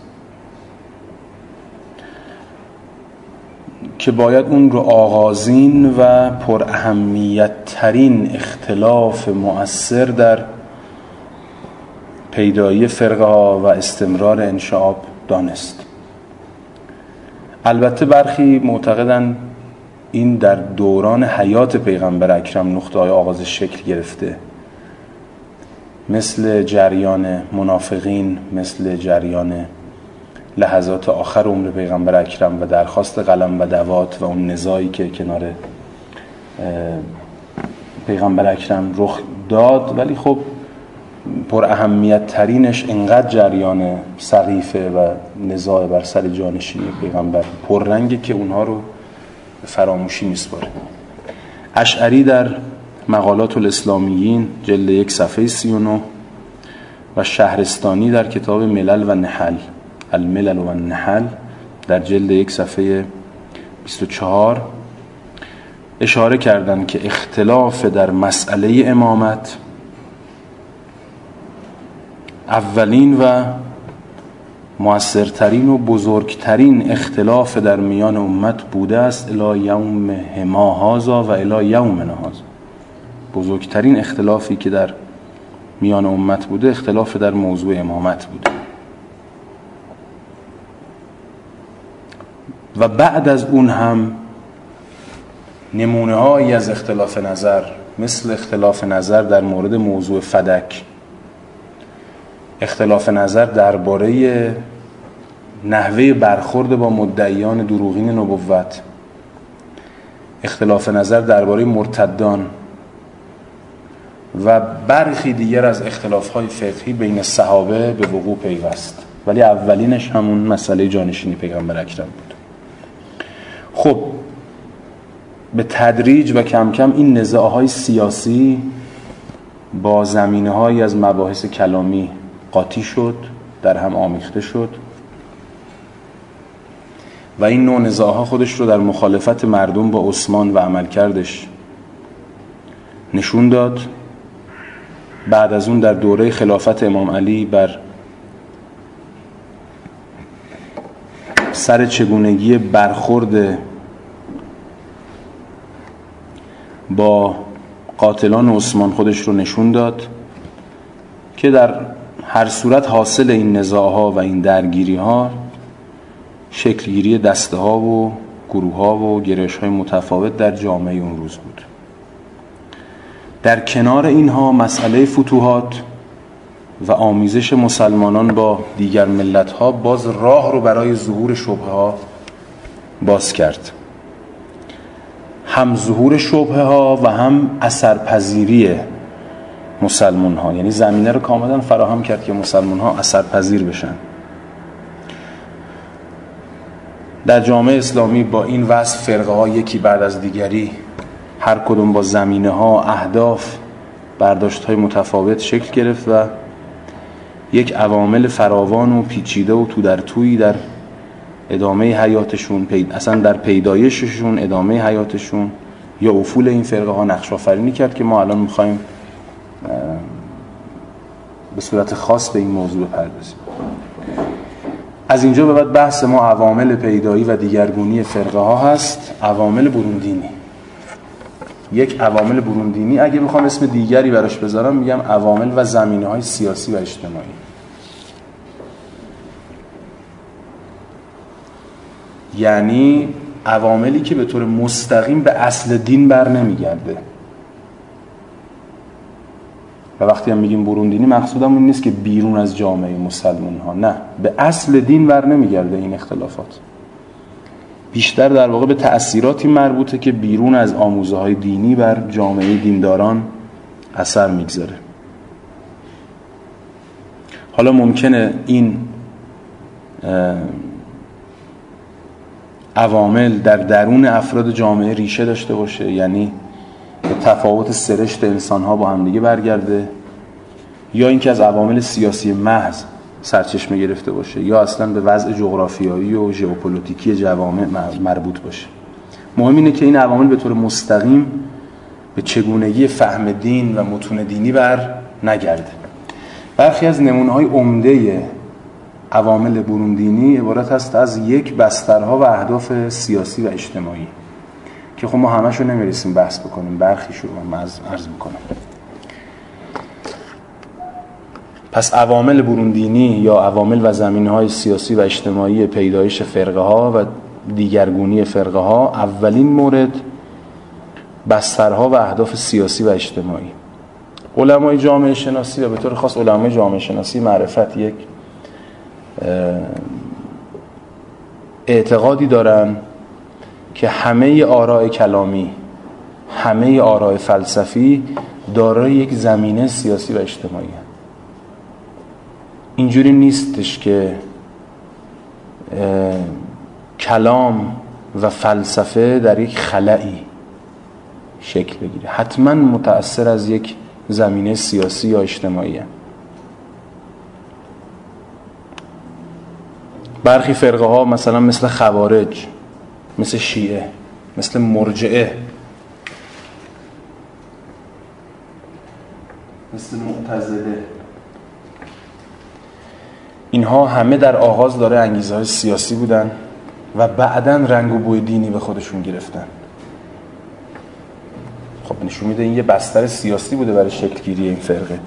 که باید اون رو آغازین و پر اهمیت ترین اختلاف مؤثر در پیدایی فرقه ها و استمرار انشعاب دانست. البته برخی معتقدن این در دوران حیات پیغمبر اکرم نقطه های آغاز شکل گرفته، مثل جریان منافقین، مثل جریان لحظات آخر عمر پیغمبر اکرم و درخواست قلم و دوات و اون نزاعی که کنار پیغمبر اکرم رخ داد. ولی خب پر اهمیت ترینش انقدر جریان سقیفه و نزاع بر سر جانشینی پیغمبر پررنگه که اونها رو فراموشی میسپاره. اشعری در مقالات الاسلامیین جلد یک صفحه سی و نه و شهرستانی در کتاب ملل و نحل الملل و النحل در جلد یک صفحه بیست و چهار اشاره کردند که اختلاف در مسئله امامت اولین و مؤثرترین و بزرگترین اختلاف در میان امت بوده است الی یوم ما هذا و الی یومنا هذا. بزرگترین اختلافی که در میان امت بوده اختلاف در موضوع امامت بوده. و بعد از اون هم نمونه هایی از اختلاف نظر، مثل اختلاف نظر در مورد موضوع فدک، اختلاف نظر درباره نحوه برخورد با مدعیان دروغین نبوت، اختلاف نظر درباره مرتدان و برخی دیگر از اختلاف‌های فقهی بین صحابه به وقوع پیوست، ولی اولینش همون مسئله جانشینی پیغمبر اکرم بود. خب به تدریج و کم کم این نزاع‌های سیاسی با زمینه‌هایی از مباحث کلامی قاطی شد، در هم آمیخته شد و این نوع نزاع‌ها خودش رو در مخالفت مردم با عثمان و عملکردش نشون داد. بعد از اون در دوره خلافت امام علی بر سر چگونگی برخورد با قاتلان عثمان خودش رو نشون داد که در هر صورت حاصل این نزاع‌ها و این درگیری‌ها شکلگیری دسته‌ها و گروه‌ها و گرایش‌های متفاوت در جامعه اون روز بود. در کنار اینها مسئله فتوحات و آمیزش مسلمانان با دیگر ملت‌ها باز راه رو برای ظهور شبهه‌ها باز کرد. هم ظهور شبهه‌ها و هم اثرپذیری مسلمان‌ها، یعنی زمینه رو کاملا فراهم کرد که مسلمان‌ها اثرپذیر بشن. در جامعه اسلامی با این وصف فرقه‌ها یکی بعد از دیگری هر کدوم با زمینه‌ها، اهداف، برداشت‌های متفاوت شکل گرفت و یک عوامل فراوان و پیچیده و تو در تویی در ادامه حیاتشون، اصلا در پیدایششون، ادامه حیاتشون یا افول این فرقه ها نقش آفرینی کرد که ما الان میخوایم به صورت خاص به این موضوع بپردازیم. از اینجا به بعد بحث ما عوامل پیدایی و دیگرگونی فرقه ها هست. عوامل بروندینی، یک عوامل بروندینی، اگه بخوام اسم دیگری براش بذارم میگم عوامل و زمینه های سیاسی و اجتماعی. یعنی عواملی که به طور مستقیم به اصل دین بر نمیگرده. و وقتی هم میگیم بروندینی مقصودم این نیست که بیرون از جامعه مسلمان ها، نه، به اصل دین بر نمیگرده. این اختلافات بیشتر در واقع به تأثیراتی مربوطه که بیرون از آموزه های دینی بر جامعه دینداران اثر میگذاره. حالا ممکنه این عوامل در درون افراد جامعه ریشه داشته باشه، یعنی به تفاوت سرشت انسان‌ها با هم دیگه برگرده، یا اینکه از عوامل سیاسی محض سرچشمه گرفته باشه، یا اصلا به وضع جغرافیایی و ژئوپلیتیکی جوامع مربوط باشه. مهم اینه که این عوامل به طور مستقیم به چگونگی فهم دین و متون دینی بر نگرده. برخی از نمونه‌های عمده عوامل بروندینی عبارت هست از یک بسترها و اهداف سیاسی و اجتماعی که خب ما همشو نمیرسیم بحث بکنیم، برخیشو من عرض میکنم. پس عوامل بروندینی یا عوامل و زمینه‌های سیاسی و اجتماعی پیدایش فرقه ها و دیگرگونی فرقه ها، اولین مورد بسترها و اهداف سیاسی و اجتماعی. علمای جامعه شناسی و به طور خاص علمای جامعه شناسی معرفت یک اعتقادی دارن که همه آراء کلامی، همه آراء فلسفی دارای یک زمینه سیاسی و اجتماعی هست. اینجوری نیستش که کلام و فلسفه در یک خلایی شکل بگیره، حتما متأثر از یک زمینه سیاسی یا اجتماعی هست. برخی فرقه ها مثلا مثل خوارج، مثل شیعه، مثل مرجعه، مثل معتزله، اینها همه در آغاز داره انگیزه های سیاسی بودن و بعداً رنگ و بوی دینی به خودشون گرفتن. خب نشون میده این یه بستر سیاسی بوده برای شکل گیری این فرقه.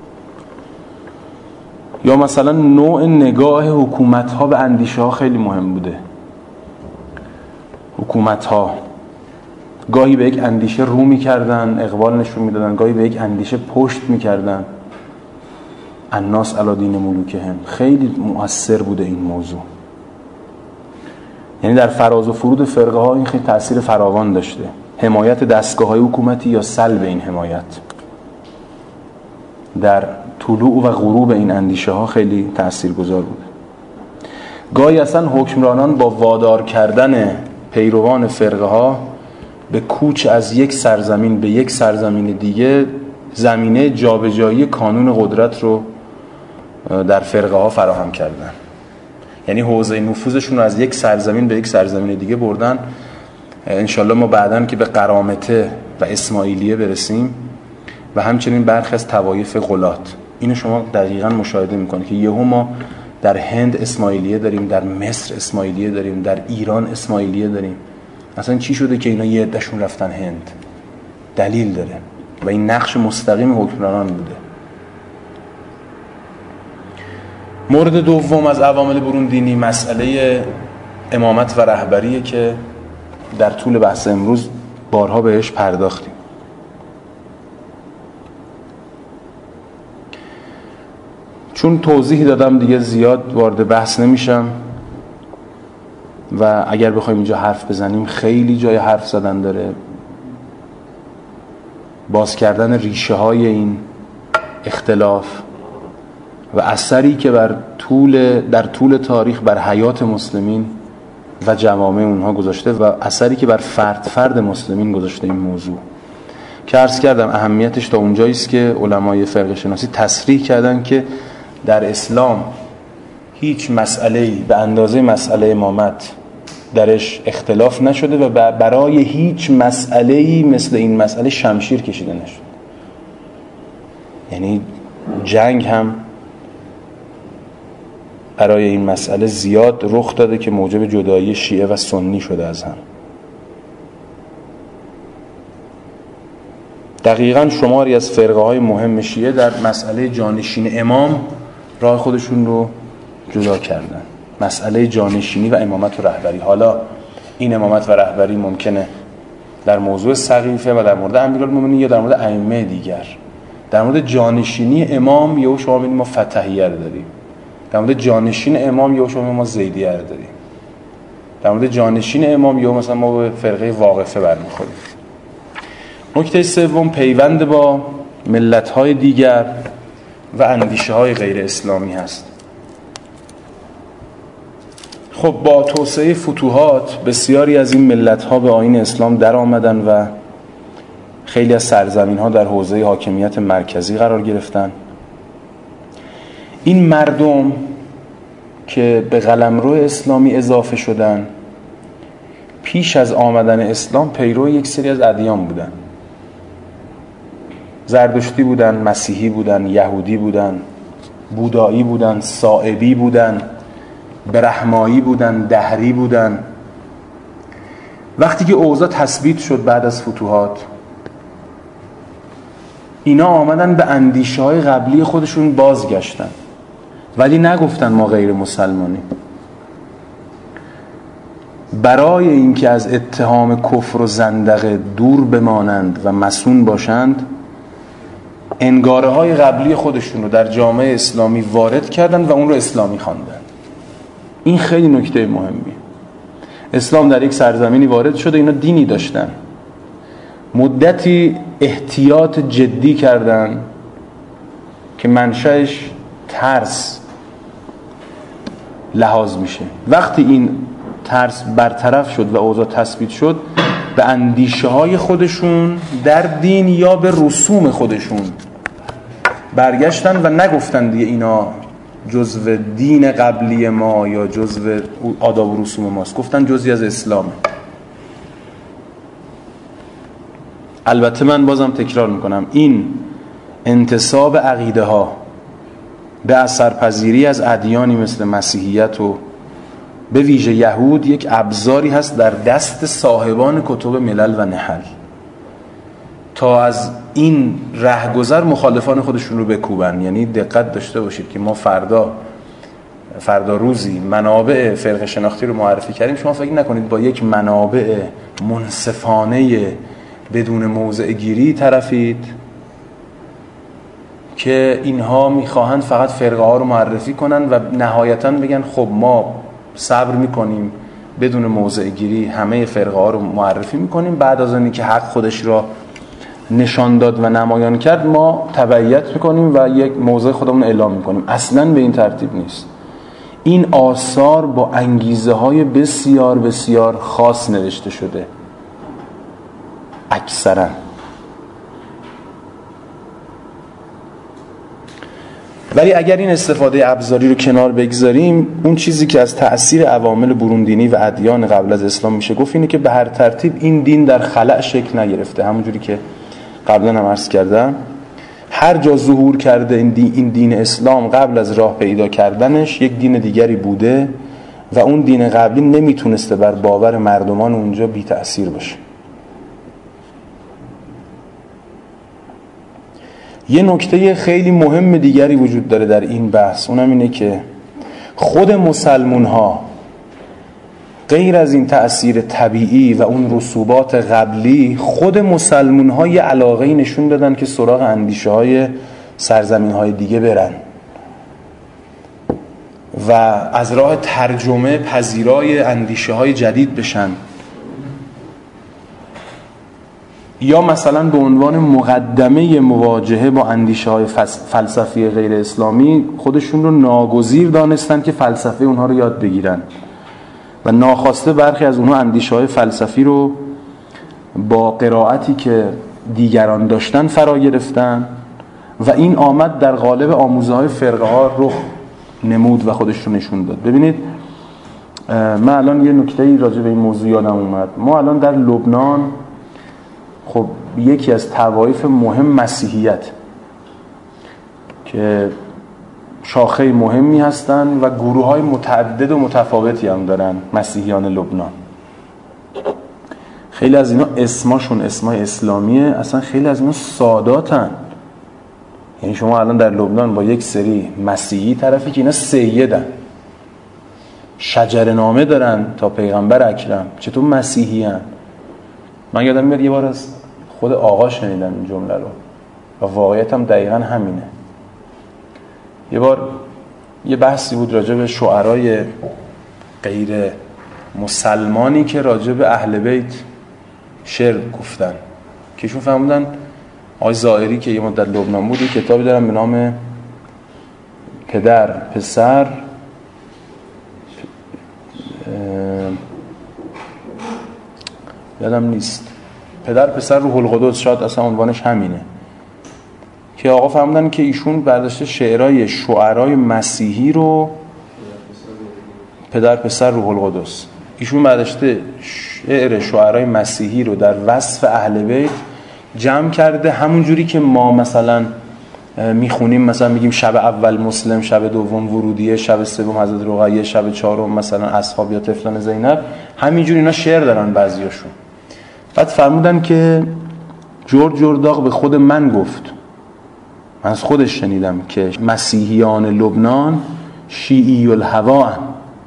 یا مثلا نوع نگاه حکومت ها به اندیشه ها خیلی مهم بوده. حکومت ها گاهی به یک اندیشه رو میکردن، اقبال نشون میدادن، گاهی به یک اندیشه پشت میکردن. الناس علی دین ملوکهم خیلی مؤثر بوده این موضوع. یعنی در فراز و فرود فرقه ها این خیلی تأثیر فراوان داشته. حمایت دستگاه های حکومتی یا سلب این حمایت در طلوع و غروب این اندیشه ها خیلی تأثیرگذار بوده. گاهی اصلا حکمرانان با وادار کردن پیروان فرقه ها به کوچ از یک سرزمین به یک سرزمین دیگه زمینه جابجایی کانون قدرت رو در فرقه ها فراهم کردن. یعنی حوزه نفوذشون رو از یک سرزمین به یک سرزمین دیگه بردن. انشالله ما بعداً که به قرامته و اسماعیلیه برسیم و همچنین برخی از طوایف غلات، اینو شما دقیقاً مشاهده میکنید که یهو ما در هند اسماعیلیه داریم، در مصر اسماعیلیه داریم، در ایران اسماعیلیه داریم. اصلا چی شده که اینا یه عده‌شون رفتن هند؟ دلیل داره و این نقش مستقیم حکمرانان بوده. مورد دوم از عوامل برون دینی مسئله امامت و رهبریه که در طول بحث امروز بارها بهش پرداختیم. چون توضیح دادم دیگه زیاد وارد بحث نمیشم و اگر بخوایم اینجا حرف بزنیم خیلی جای حرف زدن داره. باز کردن ریشه های این اختلاف و اثری که بر طول در طول تاریخ بر حیات مسلمین و جوامع اونها گذاشته و اثری که بر فرد فرد مسلمین گذاشته این موضوع که عرض کردم اهمیتش تا اونجایی است که علمای فرقه شناسی تصریح کردن که در اسلام هیچ مسئله‌ای به اندازه مسئله امامت درش اختلاف نشده و برای هیچ مسئله‌ای مثل این مسئله شمشیر کشیده نشد. یعنی جنگ هم برای این مسئله زیاد رخ داده که موجب جدایی شیعه و سنی شده از هم. دقیقاً شماری از فرقه های مهم شیعه در مسئله جانشین امام راه خودشون رو جدا کردن. مسئله جانشینی و امامت و رهبری. حالا این امامت و رهبری ممکنه در موضوع سقیفه و در مورد امیرالمومنین یا در مورد ائمه دیگر. در مورد جانشینی امام یا شما می‌بینید ما فتحیه رو داریم. در مورد جانشین امام یا شما ما زیدیه رو داریم. در مورد جانشین امام یا مثلا ما به فرقه واقفه برمیخوریم. نکته سوم پیوند با ملت‌های دیگر و اندیشه‌های غیر اسلامی هست. خب با توسعه فتوحات بسیاری از این ملت‌ها به آیین اسلام در آمدن و خیلی از سرزمین‌ها در حوزه حاکمیت مرکزی قرار گرفتن. این مردم که به قلمرو اسلامی اضافه شدن پیش از آمدن اسلام پیرو یک سری از ادیان بودن. زرتشتی بودن، مسیحی بودن، یهودی بودن، بودایی بودن، سائبی بودن، برهمایی بودن، دهری بودن. وقتی که اوضاع تثبیت شد بعد از فتوحات اینا آمدن به اندیشه های قبلی خودشون بازگشتن ولی نگفتن ما غیر مسلمانیم. برای اینکه از اتهام کفر و زندقه دور بمانند و مصون باشند انگاره های قبلی خودشون رو در جامعه اسلامی وارد کردن و اون رو اسلامی خواندن. این خیلی نکته مهمیه. اسلام در یک سرزمینی وارد شده، اینا دینی داشتن، مدتی احتیاط جدی کردن که منشأش ترس لحاظ میشه. وقتی این ترس برطرف شد و اوضاع تثبیت شد به اندیشه های خودشون در دین یا به رسوم خودشون برگشتن و نگفتن دیگه اینا جزو دین قبلی ما یا جزو آداب و رسوم ماست، گفتن جزئی از اسلامه. البته من بازم تکرار میکنم این انتساب عقیده ها به اثرپذیری از ادیانی مثل مسیحیت و به ویژه یهود یک ابزاری هست در دست صاحبان کتب ملل و نحل تا از این رهگذر مخالفان خودشون رو بکوبن. یعنی دقت داشته باشید که ما فردا فردا روزی منابع فرقه شناختی رو معرفی کردیم، شما فکر نکنید با یک منابع منصفانه بدون موضع گیری طرفید که اینها میخواهند فقط فرقه ها رو معرفی کنن و نهایتاً بگن خب ما صبر میکنیم بدون موضع گیری همه فرقه ها رو معرفی میکنیم، بعد از اینکه حق خودش را نشان داد و نمایان کرد ما تبعیت میکنیم و یک موضع خودمون اعلام میکنیم. اصلاً به این ترتیب نیست. این آثار با انگیزه های بسیار بسیار خاص نوشته شده اکثرا. ولی اگر این استفاده ابزاری رو کنار بگذاریم، اون چیزی که از تأثیر عوامل بروندینی و ادیان قبل از اسلام میشه گفت اینه که به هر ترتیب این دین در خلأ شکل نگرفته. همونجوری که قبلا هم عرض کردم، هر جا ظهور کرده این دین, این دین اسلام قبل از راه پیدا کردنش یک دین دیگری بوده و اون دین قبلی نمیتونسته بر باور مردمان اونجا بی تأثیر باشه. یه نکته خیلی مهم دیگری وجود داره در این بحث، اونم اینه که خود مسلمون ها غیر از این تأثیر طبیعی و اون رسوبات قبلی، خود مسلمون ها یه علاقه‌ای نشون دادن که سراغ اندیشه های سرزمین های دیگه برن و از راه ترجمه پذیرای اندیشه های جدید بشن، یا مثلا به عنوان مقدمه مواجهه با اندیشه های فلسفی غیر اسلامی خودشون رو ناگزیر دانستن که فلسفه اونها رو یاد بگیرن و ناخواسته برخی از اونها اندیشه های فلسفی رو با قرائتی که دیگران داشتن فرا گرفتن و این آمد در قالب آموزه های فرقه ها رخ نمود و خودش رو نشون داد. ببینید من الان یه نکته‌ای راجع به این موضوع یادم اومد. ما الان در لبنان خب یکی از طوایف مهم مسیحیت که شاخه مهمی هستن و گروه های متعدد و متفاوتی هم دارن مسیحیان لبنان. خیلی از اینا اسماشون اسمای اسلامیه، اصلا خیلی از اینا ساداتن. یعنی شما الان در لبنان با یک سری مسیحی طرفی که اینا سیدن، شجرنامه دارن تا پیغمبر اکرم، چطور مسیحی هن؟ من یادم میاد یه بار از خود آقا شنیدم این جمله رو و واقعیت هم دقیقا همینه. یه بار یه بحثی بود راجع به شعرای غیر مسلمانی که راجع به اهل بیت شعر گفتن که ایشون فهمیدن آقای زائری که یه مدت لبنان بود کتابی دارن به نام پدر پسر یادم نیست پدر پسر روح القدس، شاید اصلا عنوانش همینه، که آقا فهمیدن که ایشون برداشته شعرهای شعرای مسیحی رو پدر پسر روح القدس، ایشون برداشته شعر شعرای مسیحی رو در وصف اهل بیت جمع کرده، همون جوری که ما مثلا میخونیم مثلا میگیم شب اول مسلم، شب دوم ورودیه، شب سوم حضرت رقیه، شب چهارم مثلا اصحاب یا طفلان زینب، همینجوری اینا شعر دارن بعضیاشون. بعد فرمودن که جورج جرداق به خود من گفت، من از خودش شنیدم که مسیحیان لبنان شیعی الهوا هن.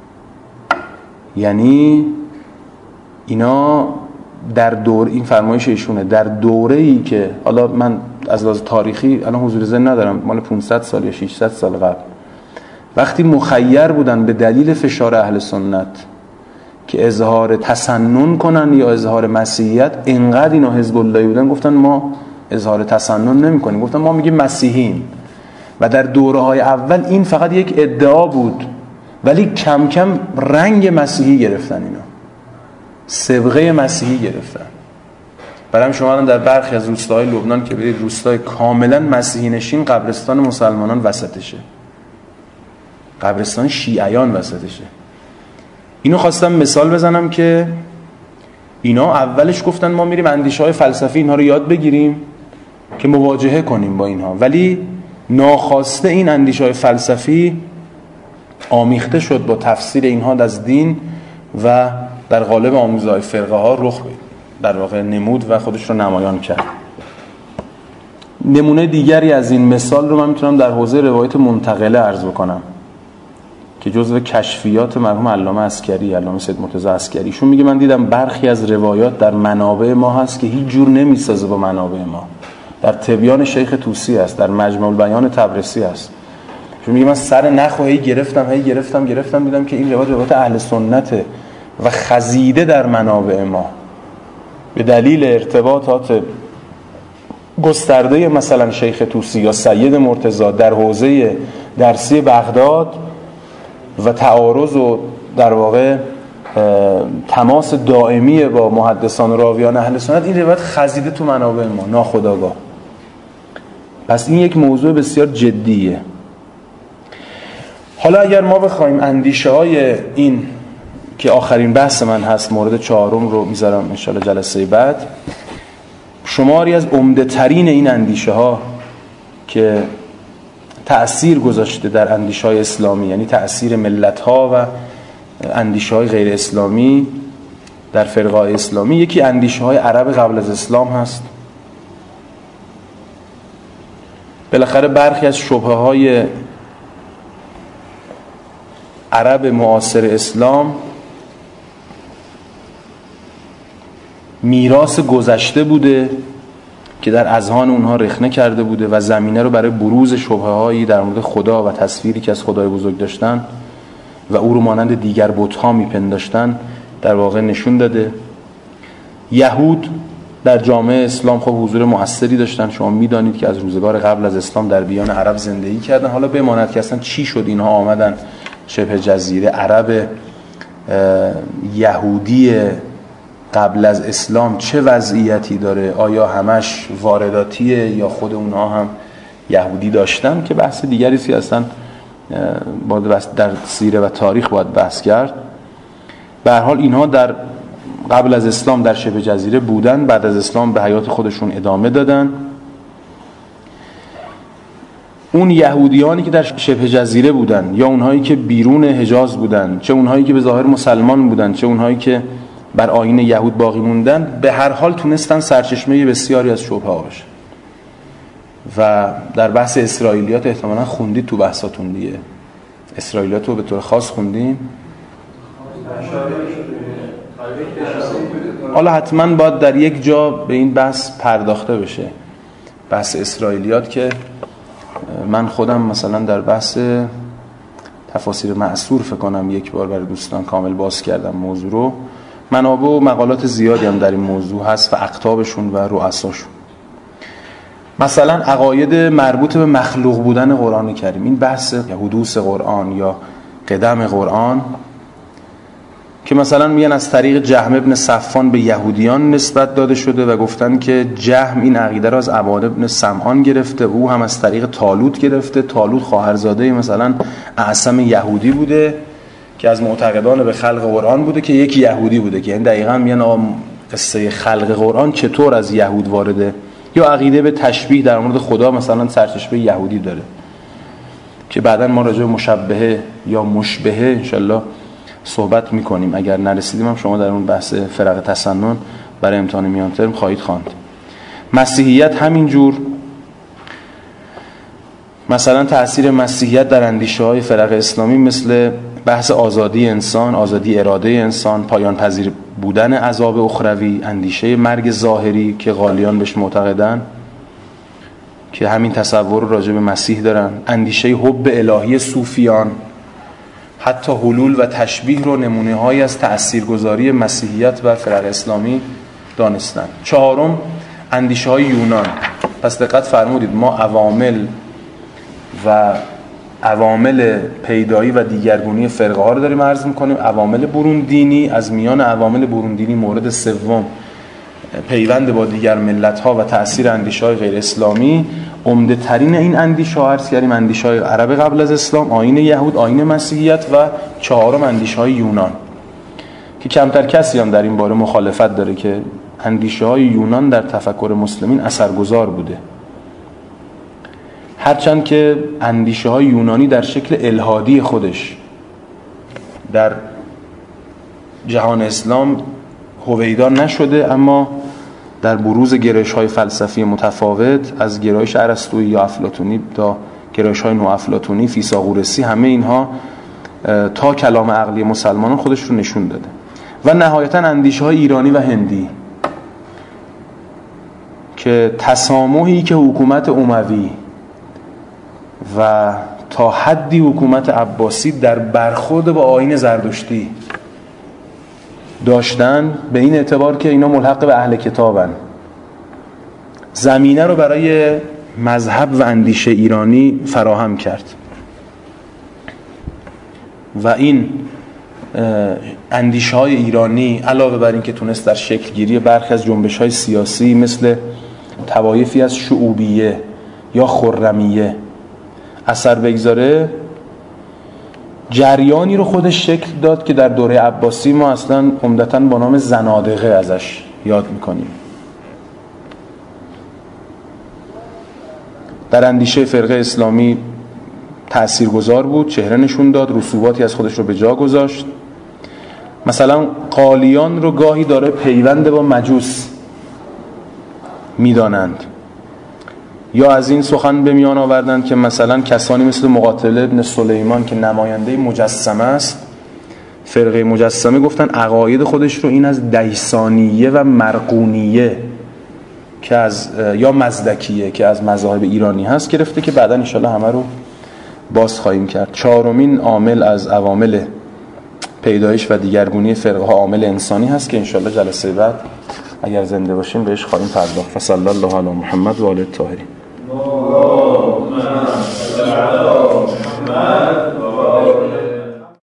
یعنی اینا در دور، این فرمایش ایشونه، در دوره‌ای که حالا من از لحاظ تاریخی الان حضور ذهن ندارم، مال پانصد سال یا ششصد سال قبل، وقتی مخیر بودن به دلیل فشار اهل سنت که اظهار تسنن کنن یا اظهار مسیحیت، اینقدر اینا حزب اللهی بودن گفتن ما اظهار تسنن نمی کنیم، گفتن ما میگیم مسیحییم. و در دوره‌های اول این فقط یک ادعا بود، ولی کم کم رنگ مسیحی گرفتن، اینا صبغه مسیحی گرفتن. برای شما الان در برخی از روستاهای لبنان که برید، روستای کاملا مسیحی نشین، قبرستان مسلمانان وسطشه، قبرستان شیعیان وسطشه. اینو خواستم مثال بزنم که اینا اولش گفتن ما میریم اندیشه‌های فلسفی اینها رو یاد بگیریم که مواجهه کنیم با اینها، ولی ناخواسته این اندیشه‌های فلسفی آمیخته شد با تفسیر اینها از دین و در قالب آموزه‌های فرقه ها رخ در واقع نمود و خودش رو نمایان کرد. نمونه دیگری از این مثال رو من میتونم در حوزه روایت منتقله عرض بکنم که جزو کشفیات مرحوم علامه عسکری، علامه سید مرتضی عسکری. ایشون میگه من دیدم برخی از روایات در منابع ما هست که هیچ جور نمیسازه با منابع ما. در تبیان شیخ طوسی است، در مجمع البیان تبرسی است. ایشون میگه من سر نخو هی گرفتم هی گرفتم گرفتم دیدم که این روایت روایت اهل سنته و خزیده در منابع ما به دلیل ارتباطات گسترده مثلا شیخ طوسی یا سید مرتضی در حوزه درسی بغداد و تعارض و در واقع تماس دائمی با محدثان و راویان اهل سنت، این روایت خزیده تو منابع ما ناخودآگاه. پس این یک موضوع بسیار جدیه. حالا اگر ما بخوایم اندیشه های این که آخرین بحث من هست، مورد چهارم رو میذارم انشاءالله جلسه بعد، شماری از عمده ترین این اندیشه ها که تأثیر گذاشته در اندیشه های اسلامی، یعنی تأثیر ملت ها و اندیشه های غیر اسلامی در فرقه های اسلامی، یکی اندیشه های عرب قبل از اسلام هست. بالاخره برخی از شبهه های عرب معاصر اسلام میراث گذشته بوده که در اذهان اونها رخنه کرده بوده و زمینه رو برای بروز شبهه‌هایی در مورد خدا و تصویری که از خدای بزرگ داشتن و او رو مانند دیگر بت‌ها میپنداشتن در واقع نشون داده. یهود در جامعه اسلام خب حضور مؤثری داشتن. شما میدانید که از روزگار قبل از اسلام در بیان عرب زندگی کردن. حالا بماند که اصلا چی شد اینها آمدن شبه جزیره. عرب یهودی قبل از اسلام چه وضعیتی داره؟ آیا همش وارداتیه یا خود اونها هم یهودی داشتن؟ که بحث دیگری سی اصلا در سیره و تاریخ باید بحث کرد. به هر حال اینها در قبل از اسلام در شبه جزیره بودن، بعد از اسلام به حیات خودشون ادامه دادن. اون یهودیانی که در شبه جزیره بودن یا اونهایی که بیرون حجاز بودن، چه اونهایی که به ظاهر مسلمان بودن چه اونهایی که بر آیین یهود باقی موندن، به هر حال تونستن سرچشمه بسیاری از شبهه ها باشه. و در بحث اسرائیلیات احتمالاً خوندید تو بحثاتون دیگه. اسرائیلیات رو به طور خاص خوندین؟ حالا حتما باید در یک جا به این بحث پرداخته بشه، بحث اسرائیلیات، که من خودم مثلا در بحث تفاسیر معصور فکر کنم یک بار برای دوستان کامل باز کردم موضوع رو. منابع و مقالات زیادی هم در این موضوع هست و اقطابشون و رؤساشون. مثلا عقاید مربوط به مخلوق بودن قرآن کریم، این بحث حدوث قرآن یا قدم قرآن که مثلا میگن از طریق جهم ابن صفان به یهودیان نسبت داده شده و گفتن که جهم این عقیده را از عباد ابن سمعان گرفته، او هم از طریق طالوت گرفته. طالوت خواهرزاده مثلا اعصم یهودی بوده که از معتقدان به خلق قرآن بوده که یک یهودی بوده، که یعنی دقیقاً میگن قصه خلق قرآن چطور از یهود وارده. یا عقیده به تشبیه در مورد خدا مثلا سرچشمه یهودی داره که بعداً ما راجع به مشبهه یا مشبهه انشالله صحبت میکنیم. اگر نرسیدیم هم شما در اون بحث فرق تسنن برای امتحان میان ترم خواهید خواند. مسیحیت همینجور، مثلا تأثیر مسیحیت در اندیشه های فرق اسلامی مثل بحث آزادی انسان، آزادی اراده انسان، پایان پذیر بودن عذاب اخروی، اندیشه مرگ ظاهری که غالیان بهش معتقدن که همین تصور رو راجع به مسیح دارن، اندیشه حب الهی صوفیان، حتی حلول و تشبیه رو نمونه هایی از تأثیرگذاری مسیحیت بر فرق اسلامی دانستن. چهارم اندیشه های یونان. پس دقت فرمودید ما عوامل و عوامل پیدایی و دیگرگونی فرقه ها رو داریم عرض میکنیم. عوامل برون دینی، از میان عوامل برون دینی مورد سوم پیوند با دیگر ملت ها و تأثیر اندیشه های غیر اسلامی. عمده ترین این اندیشه ها عرض کردیم اندیشه های عرب قبل از اسلام، آیین یهود، آیین مسیحیت، و چهارم اندیشه های یونان که کمتر کسی هم در این باره مخالفت داره که اندیشه های یونان در تفکر مسلمین اثرگذار بوده. هرچند که اندیشه های یونانی در شکل الهادی خودش در جهان اسلام هویدا نشده، اما در بروز گرایش‌های فلسفی متفاوت از گرایش ارسطویی یا افلاطونی تا گرایش‌های نوافلاطونی، فیثاغورسی، همه اینها تا کلام عقلی مسلمانان خودش رو نشون داده. و نهایتاً اندیشه‌های ایرانی و هندی که تسامحی که حکومت اموی و تا حدی حکومت عباسی در برخورد با آیین زرتشتی داشتن، به این اعتبار که اینا ملحق به اهل کتابن، زمینه رو برای مذهب و اندیشه ایرانی فراهم کرد. و این اندیشه های ایرانی علاوه بر این که تونست در شکل گیری برخی از جنبش های سیاسی مثل طوایفی از شعوبیه یا خرمیه اثر بگذاره، جریانی رو خودش شکل داد که در دوره عباسی ما اصلا عمدتاً با نام زنادقه ازش یاد میکنیم. در اندیشه فرقه اسلامی تأثیرگذار بود، چهره نشون داد، رسوباتی از خودش رو به جا گذاشت. مثلا قالیان رو گاهی داره پیوند با مجوس میدانند، یا از این سخن به میان آوردند که مثلا کسانی مثل مقاتل ابن سلیمان که نماینده مجسمه است، فرقه مجسمه، گفتن عقاید خودش رو این از دیسانیه و مرقونیه که از یا مزدکیه که از مذاهب ایرانی هست گرفته، که بعدا ان شاءالله همه رو باز خواهیم کرد. چهارمین عامل از عوامل پیدایش و دیگرگونی فرقه ها عامل انسانی هست که ان شاءالله جلسه بعد اگر زنده باشیم بهش خواهیم پرداخت. صلی الله علی محمد و آله الطاهرین.